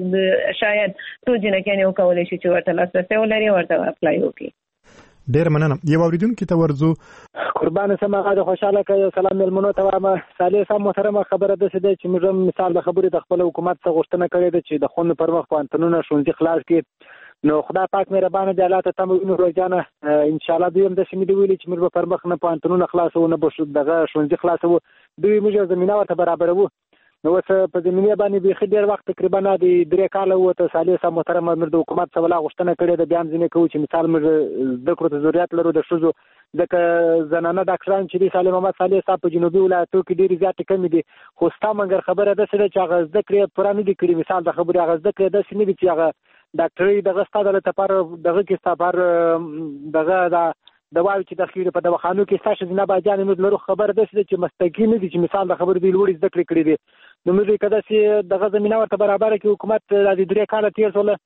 B: مې شاید ټول جنکیانی وکولای شي چې ورته لاسرسي ولري ورته اپلای وکړي.
A: ډیر مننه. یو اوریدونکو ته ورزو
F: قربان سمه د خوشاله کوي سلام ملمنو ته وایم صالح سم محترمه خبره ده چې موږ مثال د خبرې د خپل حکومت څخه غوښتنه کړې ده چې د خون پر وخت پانتونونه شونځي خلاص کړي نو خدای پاک مهربانه دی الله ته تم نو روزانه ان شاء الله دوی هم د سیمې دی ویلي چې موږ پر مخ نه پانتونونه خلاصو نه بشو دغه شونځي خلاصو دوی موږ زمينه ورته برابرو نو اوس په زمينه باندې به خډیر وخت تقریبا د درې کال وته صالح سم محترمه موږ د حکومت څخه ولا غوښتنه کړې ده بیان ځنه کوي چې مثال موږ د کړو ته ضرورت لرو د شوزو د زنانه ډاکټران چې صالح محمد صالح صاحب په جنوبي ولایتو کې ډېری زیات کم دي خو ستا منګر خبره ده چې هغه زده کړې پرانه دي کړی مثال د خبره هغه زده کړې ده چې نه دي چې هغه ډاکټري دغه ستاده لپاره دغه کې ستابر دغه دا دواوی چې د خیر په دواخانو کې ستاسو نه باجان موږ لرو خبر ده چې مستقیم دي چې مثال د خبر دی لوړ زده کړې کړې دي نو موږ کده چې دغه زمينه ورته برابر کې حکومت د درې کال تیر سول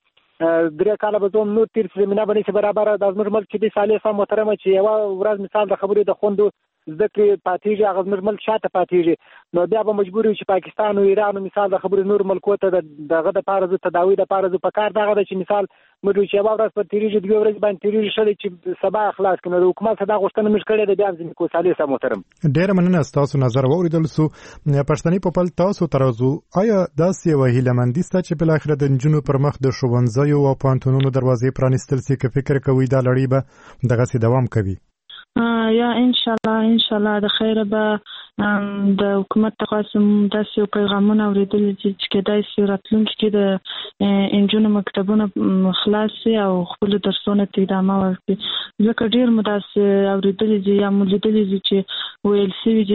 F: درې کال به زوم نو تیر زمينه باندې برابر د ازمر ملک چې صالح سم محترمه چې یو ورځ مثال د خبرې د خوندو ذکر پاتېږي هغه ازمر ملک شاته پاتېږي نو بیا به مجبور یو چې پاکستان او ایران مثال د خبرې نور ملکو ته دغه د پارزه تداوی د پارزه په کار دغه چې مثال موږ چې یو ورځ په تیریږي دوه ورځې باندې تیریږي شل چې سبا اخلاص کنه د حکومت صدا غوښتنه مش کړې ده بیا ځین کو صالح سم محترم
A: ډیر مننه تاسو نظر ووریدل سو پښتني په پل تاسو ترازو آیا داسې وهیله مندي ست چې بل اخر د جنونو پر مخ د شوونځیو او پانتونونو دروازې پرانستل سي که فکر کوي دا لړۍ به دغه سي دوام کوي
D: یا ان شاء الله ان شاء الله د خیر به د حکومت تقاسم داسې پیغامونه اوریدل چې کېدای شي راتلونکي کې د انجونو مکتبونه خلاص او خپل درسونه ته ادامه ورکړي ځکه ډیر مداسه اوریدل دي یا مولیدل دي چې ویل سي دي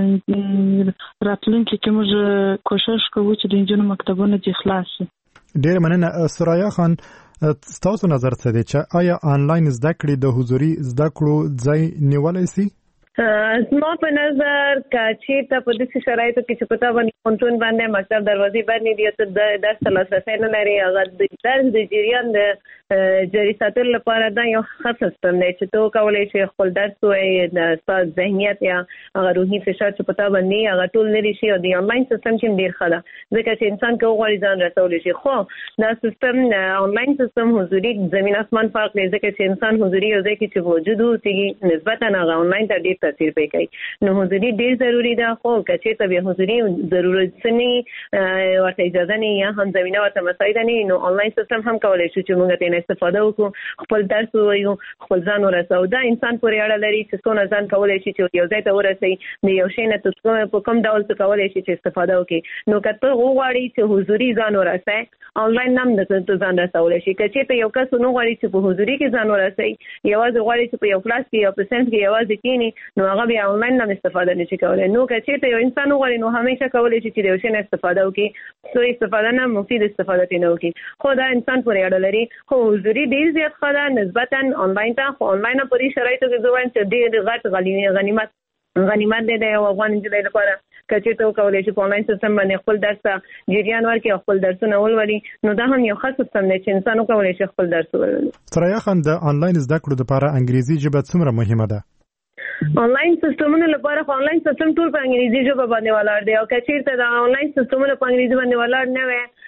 D: چې راتلونکي کې موږ کوشش کوو چې د انجونو مکتبونه دي خلاص شي.
A: ډیر مننه. سرایا خان تاسو نظر څه دی چې آیا آنلاین زده کړې د حضوري زده کړو ځای نیولای شي؟
B: زما په نظر چې ته په دې شرایطو کې چې پتا باندې پونتون باندې مکتب دروازې باندې دی ته د درس لاسرسي نه لري هغه د درس د جریان د جری ساتل لپاره دا یو خاص سیستم دی چې تو کولای شي خپل درس وای د ستاسو ذهنیت یا هغه روحي فشار چې پتا باندې هغه ټول لري شي او د آنلاین سیستم چې ډیر ښه ده ځکه چې انسان کو غواړي ځان رسول شي خو دا سیستم آنلاین سیستم حضوري زمين اسمان فرق دی ځکه چې انسان حضوري او ځکه چې موجود اوسېږي نسبتا هغه آنلاین ته ډیر تاثیر کوي نو حضوري ډیر ضروری ده خو کچې ته به حضوري ضرورت سني ورته اجازه نه یا هم زمينه ورته مساعده نه نو آنلاین سیستم هم کولای شي چې موږ ته استفاده وکړو خپل درس وایو خپل ځان ورسو دا انسان پورې اړه لري چې څونه ځان کولای شي چې یو ځای ته ورسي د یو شی نه تاسو په کوم ډول څه کولای شي چې استفاده وکړي نو کته غواړي چې حضوري ځان ورسي آنلاین نام د ځان رسول شي کچې ته یو کس نو غواړي چې په حضوري کې ځان ورسي یوازې غواړي چې په یو کلاس کې یو پرسنټ کې یوازې کینی نو هغه بیا آنلاین نه استفاده نشي کولای نو کچې ته یو انسان وغواړي نو همیشه کولای شي چې د وشي نه استفاده وکړي سو استفاده نه مفید استفاده نه وکړي خو دا انسان پورې اړه لري خو حضوري ډیر زیات خاله نسبتا آنلاین ته خو آنلاین په دې شرایطو کې ځوان چې ډیر غټ غنیمت غنیمت دی د افغان انجلۍ لپاره کچې ته کولای شي په آنلاین سیستم باندې خپل درس جریان ورکړي خپل درسونه ولولي نو دا هم یو خاص سیستم دی چې انسان کولای شي خپل درس ولولي.
A: سرایا خان د آنلاین زده کړو لپاره انګریزي ژبه څومره مهمه ده؟
B: آنلاین سیستمونو لپاره آنلاین سیستم ټول په انګریزي ژبه باندې ولاړ دی او کچیر ته د آنلاین سیستمونو په انګریزي باندې ولاړ نه وي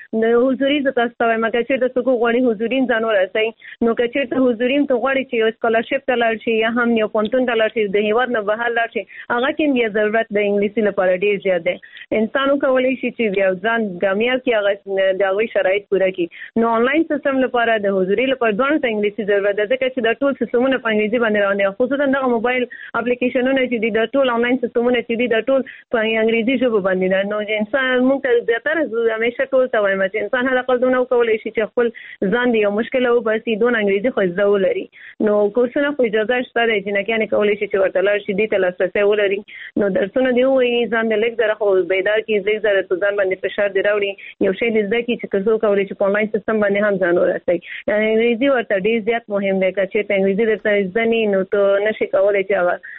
B: د حضوري ز تاسو ته مکه چې د څوک غوړي حضوري ځانو راځي نو که چې ته حضوري ته غوړي چې یو سکالرشپ ته لاړ شي یا هم یو پونتون ته لاړ شي د هیواد نه بهر لاړ شي هغه کې یې ضرورت د انګلیسي لپاره ډیر زیات دی. انسانو کولای شي چې یو ځان ګامیاب کې هغه د هغه شرایط پوره کړي. نو آنلاین سیستم لپاره د حضوري لپاره دوه ته انګلیسي ضرورت ده ځکه چې د ټول سیستمونه په انګلیسي باندې روان دي خصوصا د موبایل اپلیکیشنونه چې دي د ټول آنلاین سیستمونه چې دي د ټول په انګریزي ژبه باندې ده. نو انسان موږ ته زیاتره همیشه ټول ته وایم چې انسان هر اقل دونه کولای شي چې خپل ځان دی یو مشکل او بس دون انګریزي خو زده ولري. نو کورسونه خو اجازه شته چې نه کېنه کولای شي چې ورته لاړ شي دي ته لاسرسي ولري. نو درسونه دی وایي ځان د لیک زره خو بیدار کی لیک زره ته ځان باندې فشار دی راوړي یو شی زده کی چې تاسو کولای شي په آنلاین سیستم باندې هم ځان ورسوي. یعنی انګریزي ورته ډیر زیات مهم دی چې په انګریزي درته ځنی نو ته نشي کولای چې هغه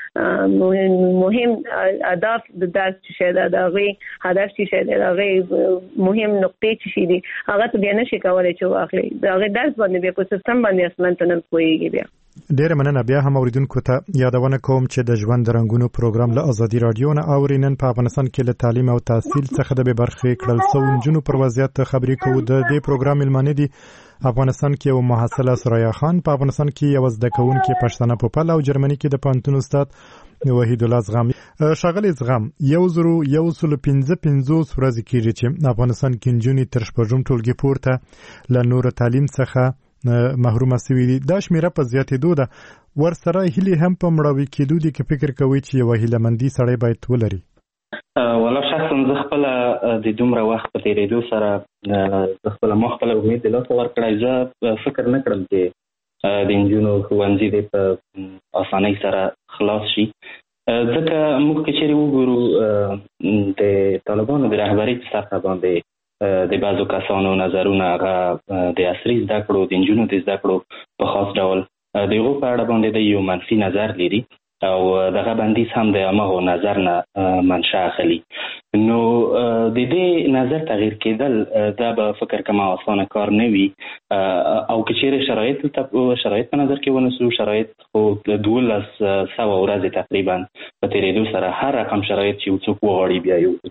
B: مهم اهداف د درس چې دا دغه هدف چې دا دغه مهم نقطې چې دي هغه ته بیا نشي کولای چې واخلي دغه درس باندې به په سیستم باندې اصلا ته نه پوهیږي. بیا
A: ډیر مننه. بیا هم اوریدونکو ته یادونه کوم چې د ژوند رنگونو پروګرام له ازادي رادیو نه اورینن په افغانستان کې له تعلیم او تحصیل څخه د برخې کړل سو جنو پر وضعیت خبرې کوو. د دې پروګرام ملمنه دي افغانستان کې یو محصله سرایا خان، په افغانستان کې یو زده کوونکی پښتنه پوپل او جرمني کې د پانتون استاد وحید الله زغم. شاغلی زغم یو زرو یو سل پنځه پنځوس ورځې کېږي چې افغانستان کې نجونې تر شپږم ټولګي پورته له نور تعلیم څخه محروم شوي دي. دا شمیره په زیاتېدو ده. ورسره هیلې هم په مړاوي کېدو دي کې فکر کوي چې یو هیلهمندي سړی باید ولري.
C: ولا شخصا زه خپل د دومره وخت په تیریدو سره زه خپل ما خپل امید د لاسه ورکړی. زه فکر نه کړم چې د نجونو ښوونځي دې په اسانۍ سره خلاص شي ځکه موږ که چېرې وګورو د طالبانو د رهبرۍ په سطحه باندې د بعضو کسانو نظرونه هغه د عصري زده کړو د نجونو د زده کړو په خاص ډول د هغو په اړه باندې د یو منفي نظر لري او دغه بندیز هم د هماغو نظر نه منشأ اخلي. نو د دې نظر تغییر کېدل دا به فکر کوم اسانه کار نه وي او که چېرې شرایط ته شرایط په نظر کې ونیسو شرایط خو د دولس سوه ورځې تقریبا په تېرېدو سره هر رقم شرایط چې یو څوک وغواړي بیا یو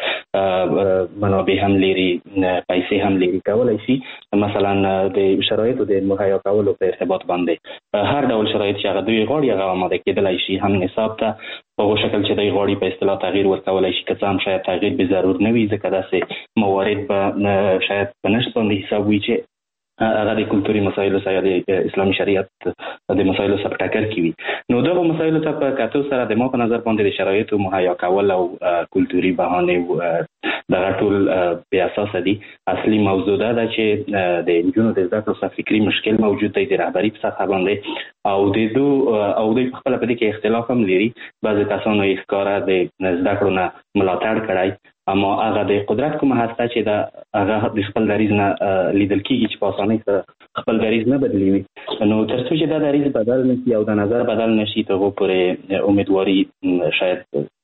C: حکومت منابع هم لري پیسې هم لري کولی شي مثلا د شرایطو د مهیا کولو په ارتباط باندې هر ډول شرایط چې هغه دوی غواړي هغه آماده کېدلی شي هم نصاب ته په هغه شکل چې دوی غواړي په اصطلاح تغییر ورکولی شي که څه هم شاید تغییر به ضرور نه وي ځکه داسې موارد به شاید په نشت باندې حساب وي چې هغه د کلتوري مسایلو سره د اسلامي شریعت د مسایلو سره په ټکر کې وي. نو دغه مسایلو ته په کتو سره د ما په نظر باندې د شرایطو مهیا کول او کلتوري بهانې دغه ټول بې اساسه دي. اصلي موضوع دا ده چې د نجونو د زده کړو سره فکري مشکل موجود دی د رهبري په سطحه باندې او د دو او دوی په خپله په دې کې اختلاف هم لري. بعضې کسانو یې ښکاره د زده کړو نه ملاتړ کړی اما هغه د قدرت کومه هسته چې دا هغه د خپل دریځ نه لیدل کېږي چې په اسانۍ سره خپل دریځ نه بدلوي. نو تر څو چې دا دریځ بدل نشي او د نظر بدل نشي تر هغو پورې امیدواري شاید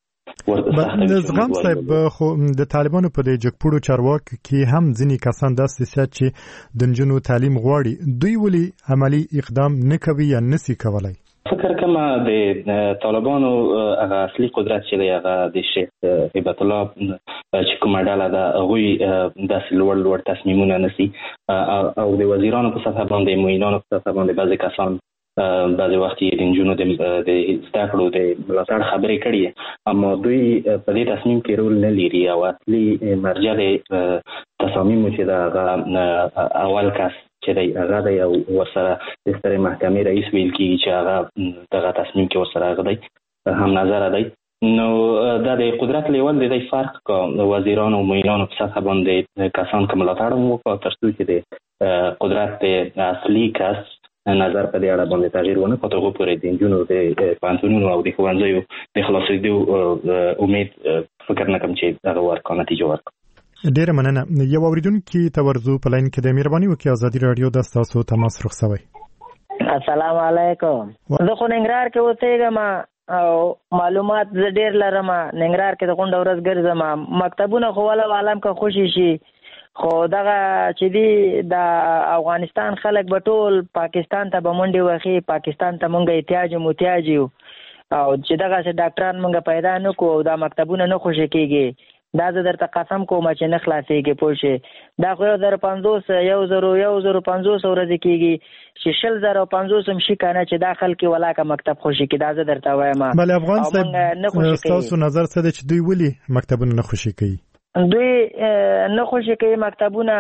A: زغم صاحب خو د طالبانو په د جګپوړو چارواکو کې هم ځینې کسان داسې سیاست چې د نجونو تعلیم غواړي دوی ولې عملی اقدام نه کوي یا نسی کولی؟
C: فکر کوم د طالبانو هغه اصلي قدرت چې دی هغه د شیخ هیبت الله چې کومه ډله ده هغوی داسې لوړ لوړ تصمیمونه نیسي او د وزیرانو په سطحه باندې معینانو په سطحه باندې بعضې کسان بعضې وخت یې د نجونو د زده کړو د ملاتړ خبرې کړي اما دوی په دې تصمیم کې رول نه لري او اصلي مرجع د تصامیمو چې د هغه اول کس چې دی هغه دی او ورسره د سترې محکمې رئیس ویل کېږي چې هغه دغه تصمیم کې ورسره هغه دی هم نظره دی. نو دا د قدرت لیول د دی فرق کا وزیرانو او معینانو په سطحه باندې کسان که ملاتړ هم وکړه تر څو چې د قدرت د اصلي کس نظر په دې اړه باندې تغییر ونه کړ تر هغو پورې د نجونو د پوهنتونونو او د ښوونځیو د خلاصېدو امید فکر نه کوم چې هغه ورکړه نتیجه ورکړه.
A: ډیره مننه. یو اوریدونکي ته ورځو په لاین کې د مهرباني وکړئ ازادي راډیو د ستاسو تماس رخصوي.
G: السلام علیکم. زه خو ننګرهار کې اوسېږم او معلومات زه ډېر لرم. ننګرهار کې د غونډه ورځ ګرځم مکتبونه خو والا عالم که خوشي شي خو دغه چې دی د افغانستان خلک به ټول پاکستان ته به منډې وهي پاکستان ته مونږ احتیاج یو محتاج یو او چې دغسې ډاکټران مونږ پیدا نه کړو او دا مکتبونه نه خوشي کېږي دا زه درته قسم کوم چې نه خلاصېږي پوه شې. دا خو یو زر پنځوس یو زرو یو زرو پنځوس ورځې کېږي چې شل زره او پنځوس هم شي که نه چې دا خلک ولاکه مکتب خوشي کړي. دا زه درته وایم.
A: بله افغان صاحب ستاسو نظر څه دی چې دوی ولې مکتبونه نه خوشي کوي؟
G: دوی نه خوشي کوي مکتبونه،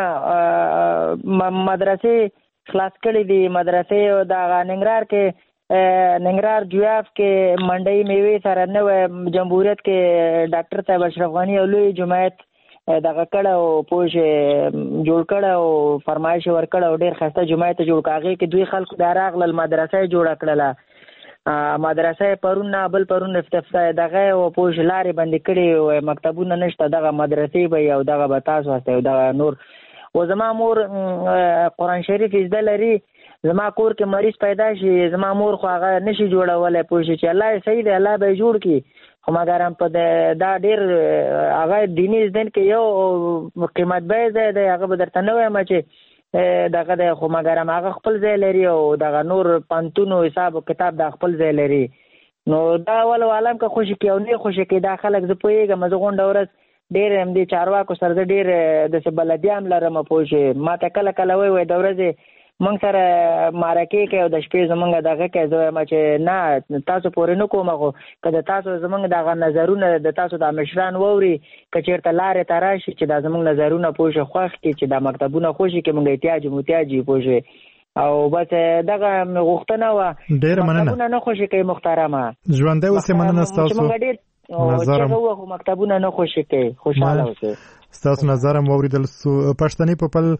G: مدرسې خلاص کړي دي. مدرسې دغه ننګرهار کې ننګرهار جویاف کې منډۍ میوې سره نوی جمهوریت کې ډاکټر صاحب اشرف غني یو لوی جماعت دغه کړه او پوه جوړ کړه او فرمایش ورکړه او ډېر ښایسته جماعت جوړ کړه. هغې کې دوی خلکو دا راغلل مدرسه یې جوړه کړله، مدرسه یې پرون نه بل پرون افتتاح دغه او پوه لارې بندې کړې، مکتبونه نشته، دغه مدرسې به او دغه به تاسو واسطه او دغه نور. او زما مور قرآن شریف زده لري، زما کور کې مریض پیدا شي زما مور خو هغه نشي جوړولی پوه شي چې الله یې صحیح دی الله به یې جوړ کړي. خو مګر هم په دا ډېر هغه دیني زدن کې یو قیمت بیه ځای دی، هغه به درته نه وایم چې دغه دی، خو مګر هم هغه خپل ځای لري او دغه نور پنتون او حساب و کتاب دا خپل ځای لري. نو دا ولو عالم که خوشي کړي او نه خوشي کړي دا خلک زه پوهېږم. زه غونډه ورځ ډېر همدې چارواکو سره زه ډېر داسې بلدیان لرم پوه شې. ما ته کله کله وایي وایي د ورځې موږ سره مارکې کوي او د شپې زمونږ دغه کوي. زه وایم چې نه تاسو پورې نه کوم، خو که د تاسو زمونږ دغه نظرونه د تاسو د مشران واوري که چېرته لارې ته راشي چې دا زمونږ نظرونه پوه شي خوښ کړي چې دا مکتبونه خوشي کړي موږ احتیاج محتیاج یو پوه شي. او بس دغه غوښتنه وه مکتبونه نه خوشي کوي محترمه
A: ژوندی اوسې. مننه ستاسو
G: نظر خو مکتبونه نه خوشي کوي. خوشحاله اوسئ.
A: ستاسو نظر هم واورېدل سو. پښتني په پل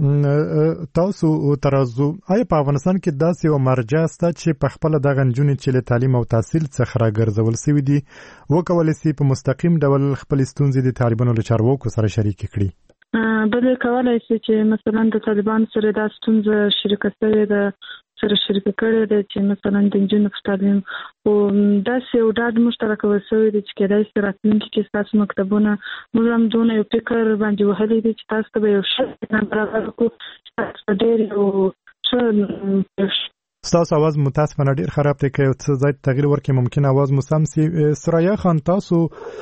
A: تاسو ترازو آیا په افغانستان کې داسې یو مرجع شته چې په خپله دغه نجونې چې له تعلیم او تحصیل څخه راګرځول سوي دي وکولی سي په مستقیم ډول خپلې ستونزې د طالبانو له چارواکو سره شریکې کړي؟
D: بل کولای شي چې مثلا د طالبانو سره دا ستونزه شریکه شوې ده سره شریکه کړې ده چې مثلا د نجونو په تعلیم او داسې یو ډاډ مشترک وسوي دي چې کېدای شي راتلونکي کې ستاسو مکتبونه موږ هم دونه یو فکر باندې وهلی دي چې تاسو ته به یو ښه برابر کړو چې تاسو ډېر یو ښه.
A: ستاسو اواز متاسفانه ډیر خراب دی که څه ځای تغییر ورکړي ممکن اواز مو سم سي. سرایا خان تاسو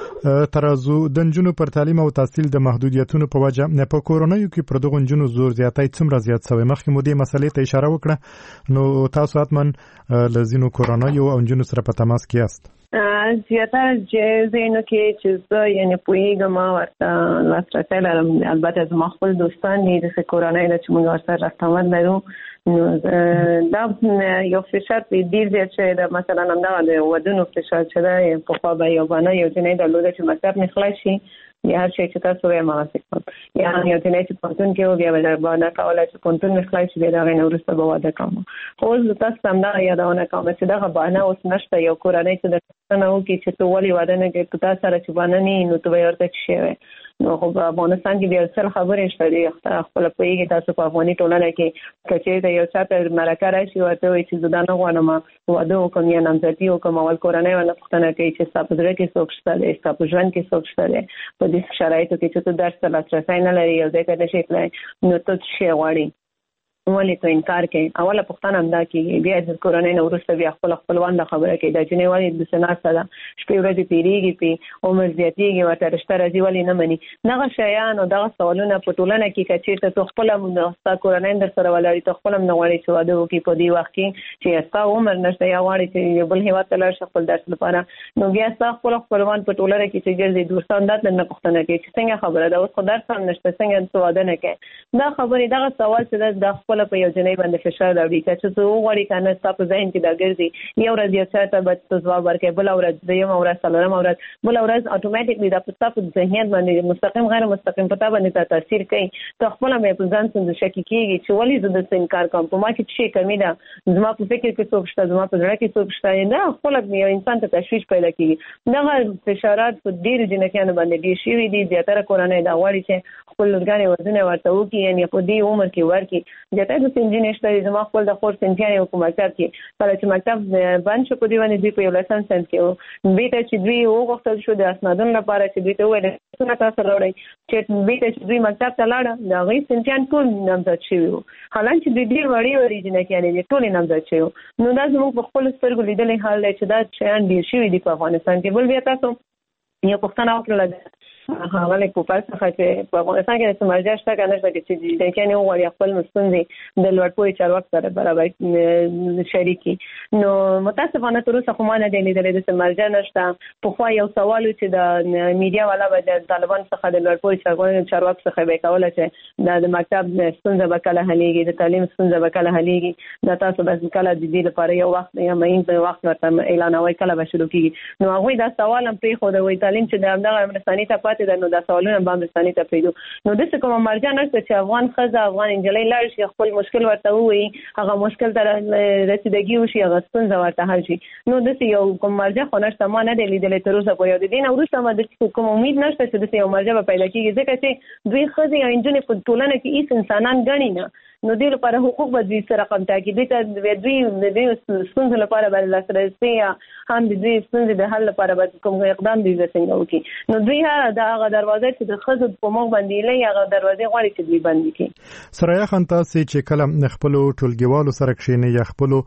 A: ترازو د نجونو پر تعلیم او تحصیل د محدودیتونو په وجه په کورونیو کې پر دغو نجونو زور زیاتی څومره زیات شوی؟ مخکې مو دې مسلې ته اشاره وکړه، نو تاسو حتما له ځینو کورونیو او نجونو سره په تماس کې یاست.
B: زیاتره ځایونو کې چې زه یعنې پوهېږم ورته لاسرسی لرم، البته زما خپل دوستان دي داسې کورنۍ ده چې موږ ورسره رفتمت لرو. نو دا یو فشار په ډېر زیات شوی ده. مثلا همدغه د ودونو فشار چې ده پخوا به یو بانه یو جنۍ درلوده چې مکتب نه خلاص شي یا هر شی چې تاسو وایم هغسې کوم، یا هم یو جنۍ چې پوهنتون کې و بیا به بانه کوله چې پوهنتون نه خلاص شي بیا د هغې نه وروسته به واده کوم. خو اوس زه تاسو ته همدغه یادونه کوم چې دغه بانه اوس نشته. یو کورنۍ چې د پوښتنه وکړي چې ته ولې واده نه کوې، په تا سره چې بانه نه وي نو ته به یې ورته څه شی وایې. نو خو په افغانستان کې بیا سل خبرې شته دي. خپله پوهېږي تاسو په افغاني ټولنه کې که چېرته یو چا ته مرکه راشي ورته وایي چې زه دا نه غواړم واده وکړم یا نامزدي وکړم، اول کورنۍ ورنه پوښتنه کوي چې ستا په زړه کې څوک شته دی، ستا په ژوند کې څوک شته دی. په دې شرایطو کې چې ته درس ته لاسرسی نه لري یو ځای ته نه شې تللی نو ته څه شی غواړې، ولې ته انکار کوي؟ اوله پوښتنه همدا کېږي. بیا د کورنۍ نه وروسته بیا خپله خپلوان دا خبره کوي دا جنۍ ولې داسې ناسته ده، شپې ورځې تېرېږي پې عمر زیاتېږي ورته رشته راځي ولې نه مني. دغه شیان او دغه سوالونه په ټولنه کې که چېرته ته خپله ستا کورنۍ در سره ولاړي ته خپله هم نه غواړې چې واده وکړي په دې وخت کې چې ستا عمر نشته یا غواړې چې یو بل هېواد ته لاړ شي خپل درس لپاره، نو بیا ستا خپله خپلوان په ټولنه کې چې ګرځي دوستان دا درنه پوښتنه کوي چې څنګه خبره ده اوس خو درس هم نشته څنګه ته واده نه کوې. دا خبرې دغه سوال چې ده دا خپله په یو جنۍ باندې فشار راوړي که چې ته وغواړې که نه ستا په ذهن کې دا ګرځي یو ورځ یو چا ته به ته ځواب ورکوې، بله ورځ درېیمه ورځ څلورمه ورځ بله ورځ اټومیټیکلي دا په ستا په ذهنیت باندې مستقیم غیر مستقیم په تا باندې تا تاثیر کوي. ته خپله مې په ځان څنځه شکي کېږي چې ولې زه داسې انکار کوم، په ما کې څه شی کمي ده، زما په فکر کې څوک شته، زما په زړه کې څوک شته. دا خپله یو انسان ته تشویش پیدا کېږي. دغه فشارات په ډېرو جنکیانو باندې ډېر شوي دي. زیاتره کورنۍ دا غواړي چې خپل لورګانې ودونه ورته وکړي یعنې په دې عمر کې ورکړي. زیاتره داسې نجونې شته دي. زما خپل د خور صنفیانې وو په مکتب کې کله چې مکتب بند شو په دې باندې دوی په یولسم صنف کې وو بېرته چې دوی وغوښتل شو د اسنادونو لپاره چې دوی ته وویل اسنادونه تاسو راوړئ چې بېرته چې دوی مکتب ته لاړه د هغوی صنفیان ټول نامزد شوي وو، حالانکه چې دوی ډېر وړې وړې جنکیانې دي ټولې نامزد شوي وو. نو دا زموږ په خپلو سترګو لیدلی حال دی چې دا شیان ډېر شوي دي په افغانستان کې. بل بیا تاسو یو پوښتنه وکړله هغه له کوپر څخه چې په افغانستان کې د مرجع شته کنه چې د کینې وړي خپل مستندې د لوړپوړي چارواکو سره برابر شریکي نو متاسفانه تر اوسه خو ما نه دی لیدلې د مرجع نشته په خو یو سوال چې د میډیا والا به د طالبان څخه د لوړپوړي چارواکو څخه به کوله چې د مکتب ستونزه به کله حلېږي د تعلیم ستونزه به کله حلېږي دا تاسو به کله د دې لپاره یو وخت یا مېن په وخت ورته اعلانوي کله به شروع کیږي نو هغه دا سوال هم پرې خو د وی تعلیم چې د دغه امرستاني ته پاتې ده نو دا سوالونه به امرستاني ته پیدو نو د څه کوم مرجع نشته چې افغان خزه افغان انجلۍ لاړ شي خپل مشکل ورته وي هغه مشکل ته رسیدګي وشي هغه ستونزه ورته حل شي نو د یو کوم مرجع خو نشته ما نه دی لیدلې تر اوسه په یو دین وروسته ما د کوم امید نشته چې د یو مرجع به پیدا کیږي ځکه چې دوی خزه یا انجنې په ټولنه کې هیڅ انسانان غني نه نو د لپاره حقوق به دوی سره رقم تاکید ته د دوی د ستونزو لپاره به لاسرسي هم د دوی ستونزې د حل لپاره به کوم اقدام دوی څنګه وکړي نو دوی هغه دروازه چې د خزو په مخ باندې لې هغه دروازه غواړي چې دوی بند کړي
A: سره خان تاسو چې کله خپل ټولګیوالو سره کښینې یا خپل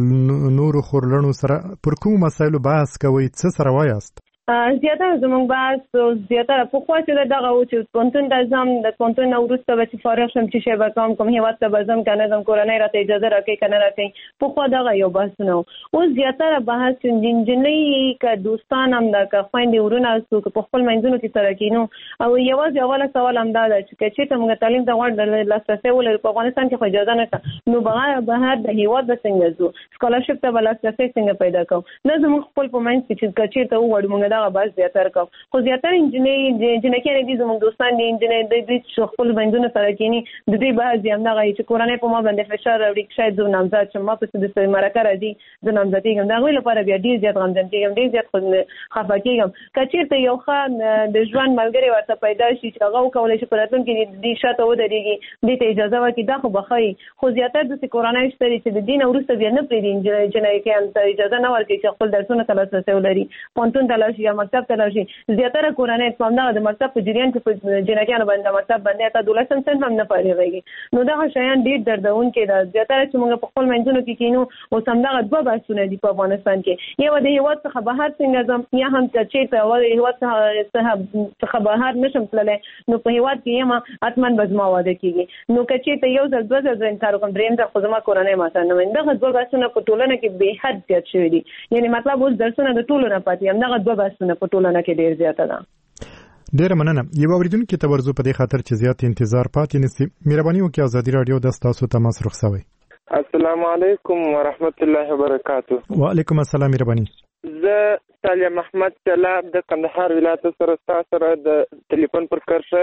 A: نور خورلنو سره پر کوم مسایلو بحث کوي څه سره وایاست
B: زیاتره زموږ بحث زیاتره په خوا چې دغه و چې پونتون د ځم د پونتون وروسته به چې فارغ شم چې شی به کوم کوم هیواد ته به ځم کنه زم کورنۍ راته اجازه راکړي کنه راکړي په خوا دغه یو بحث نه او زیاتره بحث چې انجنۍ ک دوستان هم د ک خويندې ورونه څوک په خپل منځونو کې سره کینو او یوازې اوله سوال هم دا ده چې چې ته موږ تعلیم ته وړ لاسرسي ولر په افغانستان کې خو اجازه نشته نو بغیر بهر د هیواد د څنګه زو سکالرشپ ته لاسرسي څنګه پیدا کوم نه زموږ خپل په منځ کې چې چې ته وړ موږ دا بس زیاتره کوم خو زیاتره انجنیر انجنیر کې دي زموږ دوستان دي انجنیر د دې خپل بندونه سره کینی د دې بعضی هم دغه چې کورنۍ په ما باندې فشار راوړي شاید زه نامزد شم ما په دې سره مرکه راځي زه نامزد کېږم دا غوې لپاره بیا ډیر زیات غمجن کېږم ډیر زیات خفه کېږم کچېرته یو خان د ژوند ملګری ورته پیدا شي چې هغه وکولای شي په راتلونکي کې د شاته ودرېږي دې ته اجازه ورکړي دا خو بخای خو زیاتره د کورنۍ شته چې د دین وروسته بیا نه پرې انجنیر کې هم اجازه نه ورکړي چې خپل درسونه تلاسه ولري پونتون تلاشي یا مکتب تلاشي زیاتره کورنۍ په همدغه د مکتب په جریان کې په جنکیانو باندې مکتب باندې تا دولسم صنف هم نه فارغېږي نو دغه شیان ډېر دردونکي ده زیاتره چې موږ په خپل منځونو کې کینو اوس همدغه دوه بحثونه دي په افغانستان کې یو د هیواد څخه بهر څنګه ځم یا هم چې ته ول هیواد څخه بهر نشم تللی نو په هیواد کې یم اتمن به زما واده کېږي نو که چې ته یو ځل دوه ځل انکار وکړم درېیم ځل خو زما کورنۍ ماته نه وایي دغه دوه بحثونه په ټولنه کې بې حد زیات شوي دي یعنې مطلب اوس درسونه د ټولو نه پاتې همدغه دوه بحثونه په ټولنه کې ډېر زیاته ده
A: ډیره مننه یو اوریدونکو ته ورزو په دې خاطر چې زیات انتظار پاتې نسی مهرباني وکړئ ازادي رادیو د تاسو تماس رخصوي
E: السلام علیکم ورحمت الله وبرکاته
A: وعلیکم السلام مهرباني
E: زه سالم محمد چلاب د کندهار ولایت سره تاسو سره د ټلیفون پر کرشه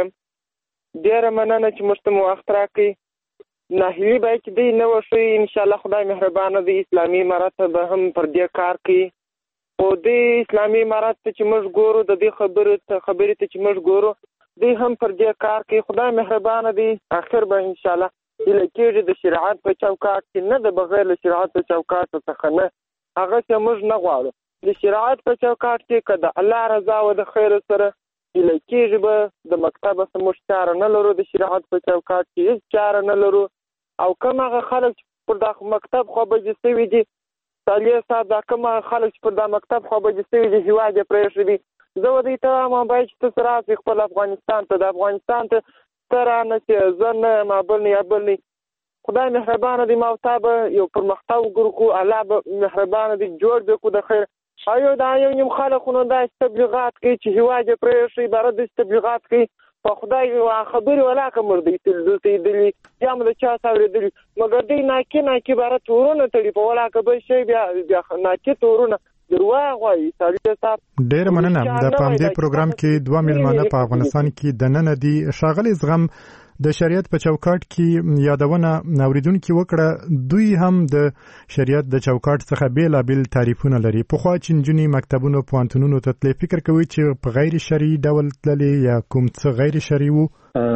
E: ډیره مننه چې مشته مو وخت راکړي ناهیلي به کې دی نو شي ان شاء الله خدای مهربانه دی اسلامي امارات به هم پر دې کار کوي او د اسلامي امارات ته چې موږ ګورو د دې خبرې ته خبرې ته چې موږ ګورو دوی هم پر دې کار کوي خدای مهربانه دی اخر به ان شاء الله هیله کېږي د شریعت په چوکاټ کې نه د بغیر له شریعت په چوکاټ څخه نه هغه چې موږ نه غواړو د شریعت په چوکاټ کې که د الله رضا او د خیر سره هیله کېږي به د مکتب څخه موږ چاره نه لرو د شریعت په چوکاټ کې هیڅ چاره نه لرو او کوم هغه خلک چې پر دا مکتب خو به جستوي دي سالیه صاحب دا کوم خلک چې پر دا مکتب خو به جستوي دي هیواد یې پرېښی دي زه ودې ته ما باید چې ته راسې خپل افغانستان ته د افغانستان ته ته رانه چې زه نه ما بل نه یا بل نه خدای مهربانه دی ما او تا به یو پرمختګ وکړو خو الله به مهربانه دی جوړ به کړو د خیر آیو دا یو نیم خلک نو دا تبلیغات کوي چې هیواد یې پرېښی عبارت د تبلیغات کوي په خدای خبرې ولا کوم دی دلته دلی جام د چا اورېدلی مګر دی ناکې ناکې عبارت ورونه تړي په ولا کبه شی بیا بیا ناکې تورونه درواغ وایي سالیه صاحب
A: ډېر مننه د پام دې پروګرام کې دوه میلمانه په افغانستان کې د نن دي شاغلي زغم د شریعت په چوکاټ کې یادونه اوریدونکو وکړه دوی هم د شریعت د چوکاټ څخه بیلابل تعریفونه لري په خوا چې نجونې مکتبونو پوهنتونونو ته تللی فکر کوي چې په غیر شرعي ډول تللی یا کوم څه غیر شرعي وو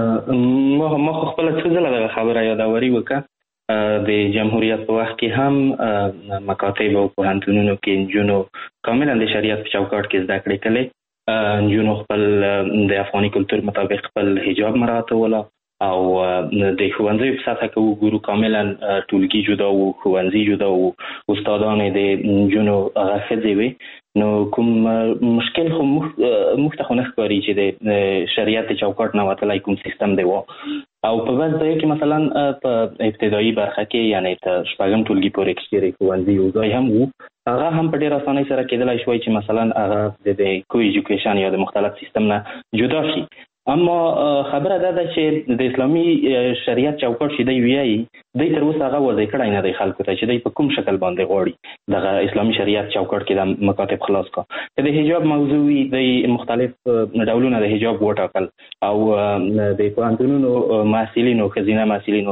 C: ما ما خپل څه ځله خبره یادوري وکړه د جمهوریت په وخت کې هم مکاتب او پوهنتونونو کې نجونو کاملا د شریعت په چوکاټ کې زده کړې کړې نجونو خپل د افغاني کلتور مطابق خپل حجاب مراعاتوله او د ښوونځي په سطح کې وګورو کاملا ټولګي جدا وو ښوونځي جدا وو استادان د نجونو هغه ښځې وي نو کوم مشکل خو موږ ته خو نه ښکاري چې د شریعت چوکاټ نه وتلی کوم سیستم دی و او په بعض ځایو کې مثلا په ابتدایي برخه کې یعنی ته شپږم ټولګي پورې کې چېرې ښوونځي یو ځای هم وو هغه هم په ډېر اسانۍ سره کېدلی شوی چې مثلا هغه د کو ایجوکیشن یا د مختلف سیستم نه جدا شي. اما خبره دا ده چې د اسلامي شریعت چوکاټ چې دی ویایي دی تر اوسه هغه وضع کړی نه دی خلکو ته چې دی په کوم شکل باندې غواړي دغه اسلامي شریعت چوکاټ کې د مکاتب خلاص کا د حجاب موضوع وي د مختلف ډولونه د حجاب وټاکل او د پوهنتونونو محصلینو ښځینه محصلینو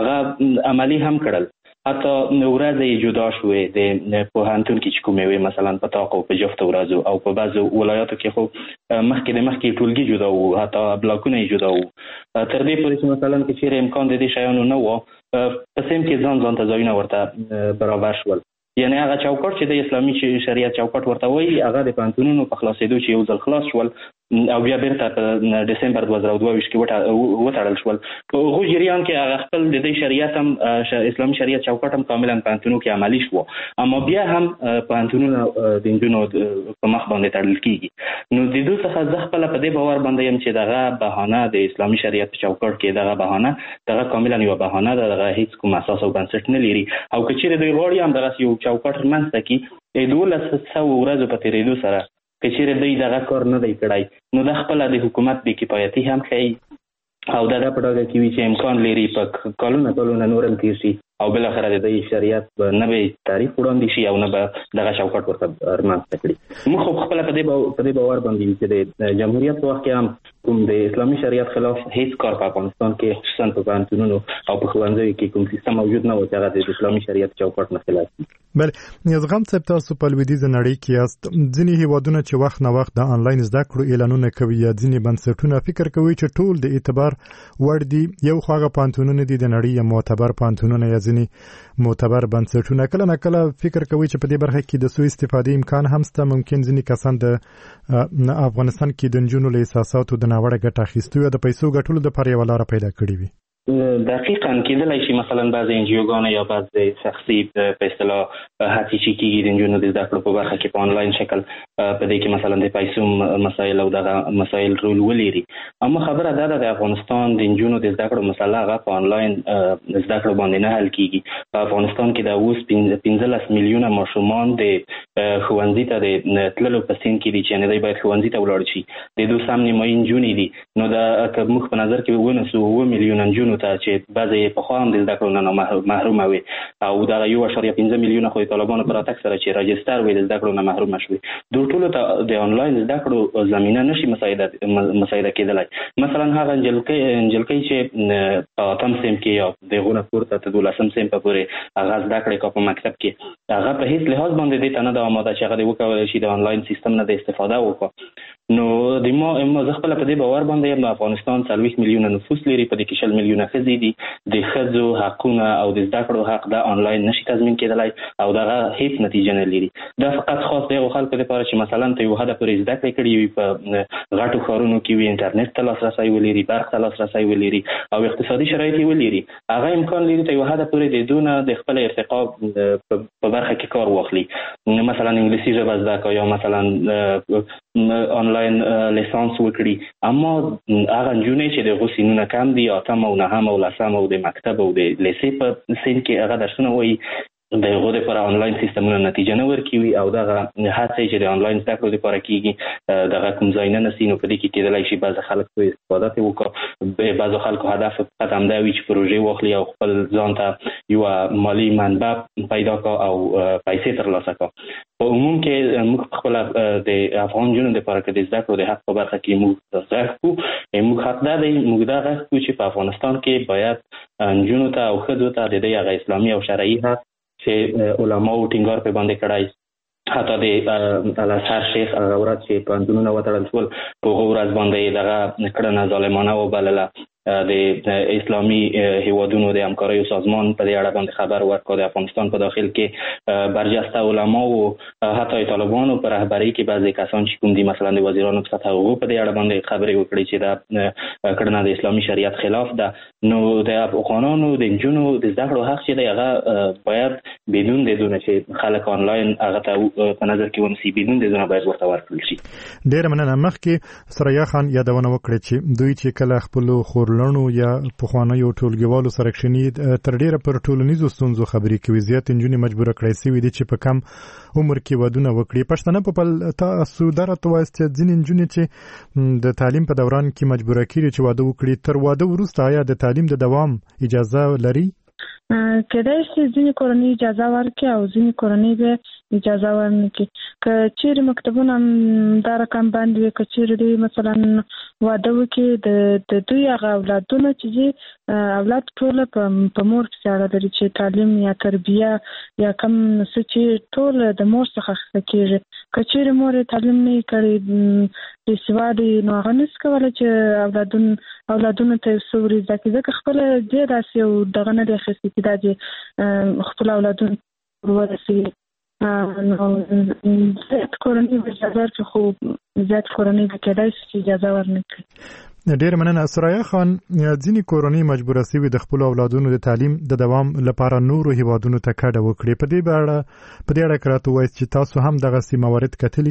C: هغه عملي هم کړل حتی ورځې جدا شوې د پوهنتون کې چې کومې وي مثلا په طاق او په جفت ورځو او په بعضو ولایاتو کې خو مخکې د مخکې ټولګي جدا وو حتی بلاکونه یې جدا وو تر دې پورې چې مثلا که چېرې امکان د دې شیانو نه وو په سیم کې ځان ځان ته ځایونه ورته برابر شول یعنی هغه چوکاټ چې د اسلامي شریعت چوکاټ ورته وایي هغه د پوهنتونونو په خلاصېدو چې یو ځل خلاص شول او بیا بیرته په دسمبر دوه زره دوه ویشت کې وتړل شول په هغو جریان کې هغه خپل د دې شریعت هم اسلامي شریعت چوکاټ هم کاملا پوهنتونو کې عملي شو اما بیا هم پوهنتونونه د نجونو په مخ باندې تړل کېږي نو د دوی څخه زه خپله په دې باور باندې یم چې دغه بهانه د اسلامي شریعت په چوکاټ کې دغه بهانه دغه کاملا یوه بهانه ده دغه هېڅ کوم اساس او بنسټ نه لري او که چېرې دوی غواړي هم دغسې یو چوکاټ منځته کړي د دولس سوو ورځو په تېرېدو سره که چېرې دوی دغه کار نه دی کړی نو دا خپله د حکومت بې کفایتي هم ښیي او دا دا په ډاګه کې وي چې امکان لري په کلونه کلونه نور هم تېر شي او بالاخره د دې شریعت به نه به تعریف وړاندې شي او نه به دغه چوکاټ ورته رامنځته کړي موږ خو خپله په دې باور باندې یو چې د جمهوریت په وخت کې هم کوم د اسلامي شریعت خلاف هیڅ کار په افغانستان کې خصوصا په پوهنتونونو او په ښوونځیو کې کوم سیستم موجود نه و چې هغه د اسلامي شریعت چوکاټ نه خلاف وي.
A: بله زغم صاحب تاسو په لویدیځه نړۍ کې یاست ځینې هیوادونه چې وخت نه وخت د آنلاین زده کړو اعلانونه کوي یا ځینې بنسټونه فکر کوي چې ټول د اعتبار وړ دي یو خو هغه پوهنتونونه دي د نړۍ یا معتبر پوهنتونونه یا ځینې معتبر بنسټونه کله نه کله فکر کوي چې په دې برخه کې د سوء استفادې امکان هم شته ممکن ځینې کسان د افغانستان کې د نجونو له احساساتو د ناوړه ګټه اخیستو یا د پیسو ګټلو دپاره یوه لاره پیدا کړې وي.
C: دقیقاً کېدلی شي مثلا بعضې انجیوګانې یا بعضې شخصي په اصطلاح هڅې چې کېږي د نجونو د زده کړو په برخه کې په آنلاین شکل په دې کې مثلا د پیسو مسایل او دغه مسایل رول ولري اما خبره دا ده د افغانستان د نجونو د زده کړو مسله هغه په آنلاین زده کړو باندې نه حل کېږي په افغانستان کې د اوس پنځلس میلیونه ماشومان د ښوونځي ته د تللو په سین کې دي چې یعنې دوی باید ښوونځي ته ولاړ شي د دوی سم نیمایي نجونې دي نو دا که موږ په نظر کې ونیسو اووه میلیونه نجونو ته چې بعضې پخوا هم د زده کړو نه محرومه وي او دغه یو اعشاریه پنځه میلیونه خو د طالبانو په راتګ سره چې راجستر وي د زده کړو نه محرومه شوي دوی ټولو ته د آنلاین زده کړو زمینه نشي مساعده کېدلی مثلا هغه نجلکۍ چې په اتم سیم کې یا د هغو نه پورته تر دولسم سیم په پورې هغه زده کړې کا په مکتب کې هغه په هېڅ لحاظ باندې دې ته نه ده آماده چې هغه دې وکولی شي د آنلاین سیستم نه د استفاده وکړه نو د ما زه خپله په دې باور باندې یم د افغانستان څلوېښت میلیونه نفوس لري په دې کې شل میلیونه ښځې دي د ښځو حقونه او د زده کړو حق دا آنلاین نشي تضمین کېدلی او دغه هېڅ نتیجه نه لري دا فقط خاص د هغو خلکو دپاره چې مثلا ته یو حده پورې زده کړې کړي وي په غټو ښارونو کې وي انټرنېټ ته لاسرسی ولري برق ته لاسرسی ولري او اقتصادي شرایط یې ولري هغه امکان لري ته یو حده پورې د دوی نه د خپل ارتقا په برخه کې کار واخلي مثلا انګلیسي ژبه زده کړه یا مثلا آنلاین لیسانس وکړي اما هغه نجونې چې د هغو سینونه کم دي اتم او نهم او لسم او د مکتب او د لیسې په سین کې هغه درسونه وایي د هغو دپاره آنلاین سیستمونه نتیجه نه ورکوي او دغه هڅې چې د آنلاین زده کړو دپاره کېږي دغه کوم ځای نه نسي نو په دې کې کېدلی شي بعضې خلک په استفاده ترې وکړه بعضو خلکو هدف فقط همدا وي چې پروژې واخلي او خپل ځان ته یوه مالي منبع پیدا کړه او پیسې ترلاسه کړه په عموم کې موږ خپله د افغان نجونو دپاره که د زده کړو د حق په برخه کې موږ غږ کړو موږ حق دا دی موږ دا غږ کړو چې په افغانستان کې باید نجونو ته او ښځو ته د دې هغه اسلامي او شرعي حق چې علماو ټینګار پرې باندې کړی حتی د الازهر شیخ هغه ورځ چې پوهنتونونه وتړل شول په هغو ورځ باندې دغه کړنه ظالمانه وبلله د اسلامي هیوادونو د همکاریو سازمان په دې اړه باندې خبر ورکړ د افغانستان په داخل کې برجسته علماو حتی طالبانو په رهبرۍ کې بعضې کسان چې کوم دي مثلا د وزیرانو په سطح هغو په دې اړه باندې خبرې وکړي چې دا کړنه د اسلامي شریعت خلاف ده. نو د افغانانو د انجونو د زده کړو حق چې دی هغه باید بدون د دونه چې خلک آنلاین هغه ته په نظر کې ونیسي، بدون د دونه باید ورته ورکړل شي.
A: ډېره مننه. مخکې سریا خان یادونه وکړه چې دوی چې کله خپلو خورلڼو یا پخوانیو ټولګیوالو سره کښېني تر ډېره پر ټولنیزو ستونزو خبرې کوي. زیات نجونې مجبوره کړی سوي دي چې په کم عمر کې ودونه وکړي. پښتانه په خپل تاسو درته وایي چې ځینې نجونې چې د تعلیم په دوران کې مجبوره کېږي چې واده وکړي، تر واده وروسته آیا د تعلیم د دوام اجازه لري؟
D: کېدای شي ځینې کورنۍ اجازه ورکړي او ځینې کورنۍ به اجازه ورنکړي. که چیرې مکتبونه دا رقم باندې وي، که چیرې دوی مثلا واده وکړي د دوی هغه اولادونه چې اولاد ټوله په مور پسې اړه لري چې تعلیم یا تربیه یا کوم څه چې ټوله د مور څخه اخیستل کېږي. که چیرې مور یې تعلیم نه یې کړی بې سواده نو هغه نشي کولی چې اولادونه اولادونو ته څه ور زده کړي، ځکه خپله دې داسې یو دغه نه دی اخیستی چې دا چې خپل اولادونو ورسوي. نو زیات کورنۍ به اجازه ورکړي، خو زیات کورنۍ به کېدای شي چې اجازه ورنه کړي.
A: ډېر مننه. سریا خان، ځینې کورنۍ مجبوره سوي د خپلو اولادونو د تعلیم د دوام لپاره نورو هیوادونو ته کډه وکړي. په دې اړه په دې اړه راته ووایئ چې تاسو هم دغسې موارد کتلي؟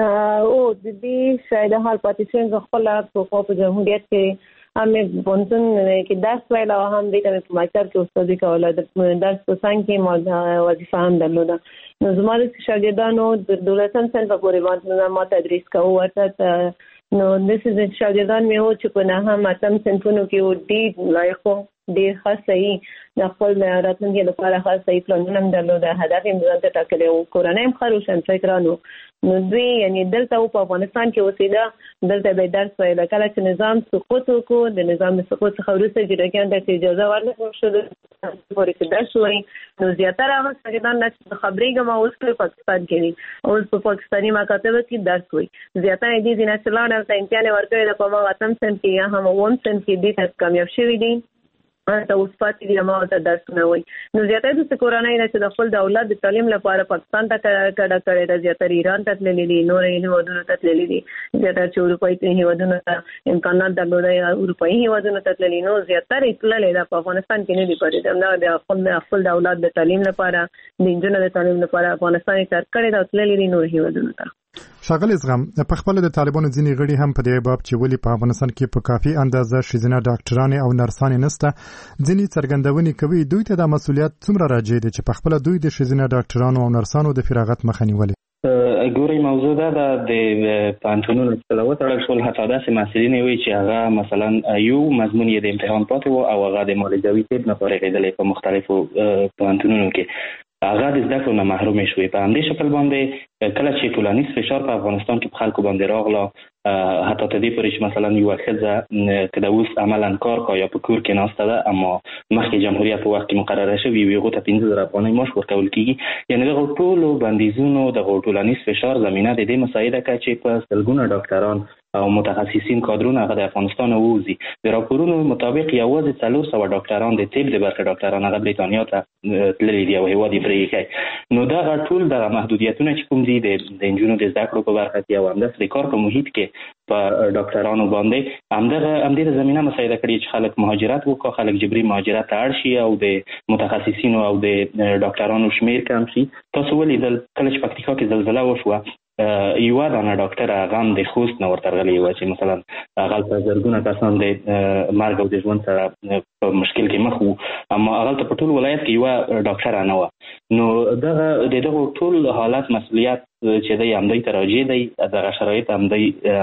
B: او د دې شاید حال پاتې شوی زه خپله په جمهوریت کې هم پوهنتون کې درس ویل او هم دې ته مې په مکتب کې استادي کوله. د درس په څنګ کې ما وظیفه هم درلوده. نو زما د شاګردانو د دولسم صنف پورې باندې ما تدریس کوو ورته. نو د شاګردان مې و چې په نهم اتم صنفونو کې ډېر لایق وو، ډېر ښه صحیح د خپل راتلونکي لپاره ښه صحیح پلانونه هم درلوده، هدف یې ځان ته ټاکلی و، کورنۍ هم ښه روشنفکران وو. نو دوی یعنی دلته په افغانستان کې اوسېده، دلته به درس ویله. کله چې نظام سقوط وکړو، د نظام د سقوط څخه وروسته جریان ته اجازه ورنکړل شوه پورې چې درس ووایي. نو زیاتره هغه شاګردان چې خبرېږم اوس په پاکستان کې دي، اوس په پاکستاني مکاتبو کې درس وایي. زیاتره یې دې ځینې چې لاړل ته امتحان یې ورکړی ده په هغه اتم صنف کې یا هم اووم صنف کې دې ته کامیاب شوي دي، ته اوس پاتې دي ما ورته درسونه وایي. نو زیاتره داسې کورنۍ ده چې د خپل د اولاد د تعلیم لپاره پاکستان ته کډه کړې ده، زیاتره ایران ته تللي دي، نورو هېوادونو ته تللي دي، زیاتره چې اروپایي هېوادونو ته امکانات درلوده یا اروپایي هېوادونو ته تللي. نو زیاتره یې تللې ده، په افغانستان کې نه دي پاتې. همدا د خپل خپل د اولاد د تعلیم لپاره، د نجونو د تعلیم لپاره افغانستان یې ترک کړی ده او تللي دي نورو هېوادونو ته.
A: ښاغلی زغم، په خپله د طالبانو ځینې غړي هم په دې باب چې ولې په افغانستان کې په کافي اندازه ښځینه ډاکټرانې او نرسانې نشته ځینې څرګندونې کوي. دوی ته دا مسؤلیت څومره راجع دی چې په خپله دوی د ښځینه ډاکټرانو او نرسانو د فراغت مخه نیولې؟
C: ګورئ، موضوع دا ده د پوهنتونونو چې وتړل شول، حتی داسې محصلین وي چې هغه مثلا یو مضمون یې د امتحان پاتې و او هغه د معالجوي طب نه فارغېدلی په مختلفو پوهنتونونو کې، هغه د زده کړو نه محرومې شوې. په همدې شکل باندې کله چې ټولنیز فشار په افغانستان کې په خلکو باندې راغله، حتی تر دې پورې چې مثلا یوه ښځه که د اوس عملا کار کا یا په کور کې ناسته ده اما مخکې جمهوریت په وخت کې مقرره شوي وي، هغو ته پنځه زره افغانۍ معاش ورکول کېږي. یعنې دغو ټولو بندیزونو، دغو ټولنیز فشار زمینه د دې مساعده کړه چې په سلګونه ډاکټران او متخصصین کادرونه هغه د افغانستان ووځي. د راپورونو مطابق یوازې څلور سوه ډاکټران د طب د برخې ډاکټران هغه بریتانیا ته تللي دي او هېواد یې پرې ایښی. نو دغه ټول دغه محدودیتونه چې کوم دي د نجونو د زده کړو په برخه کې او همداسې د کار په محیط کې په ډاکټرانو باندې همدغه همدې زمینه مساعده کړې چې خلک مهاجرت وکړي، خلک جبري مهاجرت ته اړ شي او د متخصصینو او د ډاکټرانو شمیر کم شي. تاسو ولیدل کله چې پکتیکا کې زلزله وشوه، یوه دانه ډاکټر هغه هم د خوست نه ورته راغلې وه چې مثلا هغلته زرګونه کسان د مرګ او د ژوند سره په مشکل کې مخ وو، اما هغلته په ټول ولایت کې یوه ډاکټره نه وه. نو دغه د دغو ټول حالت مسؤلیت چې دی همدوی ته راجع دی، دغه شرایط همدوی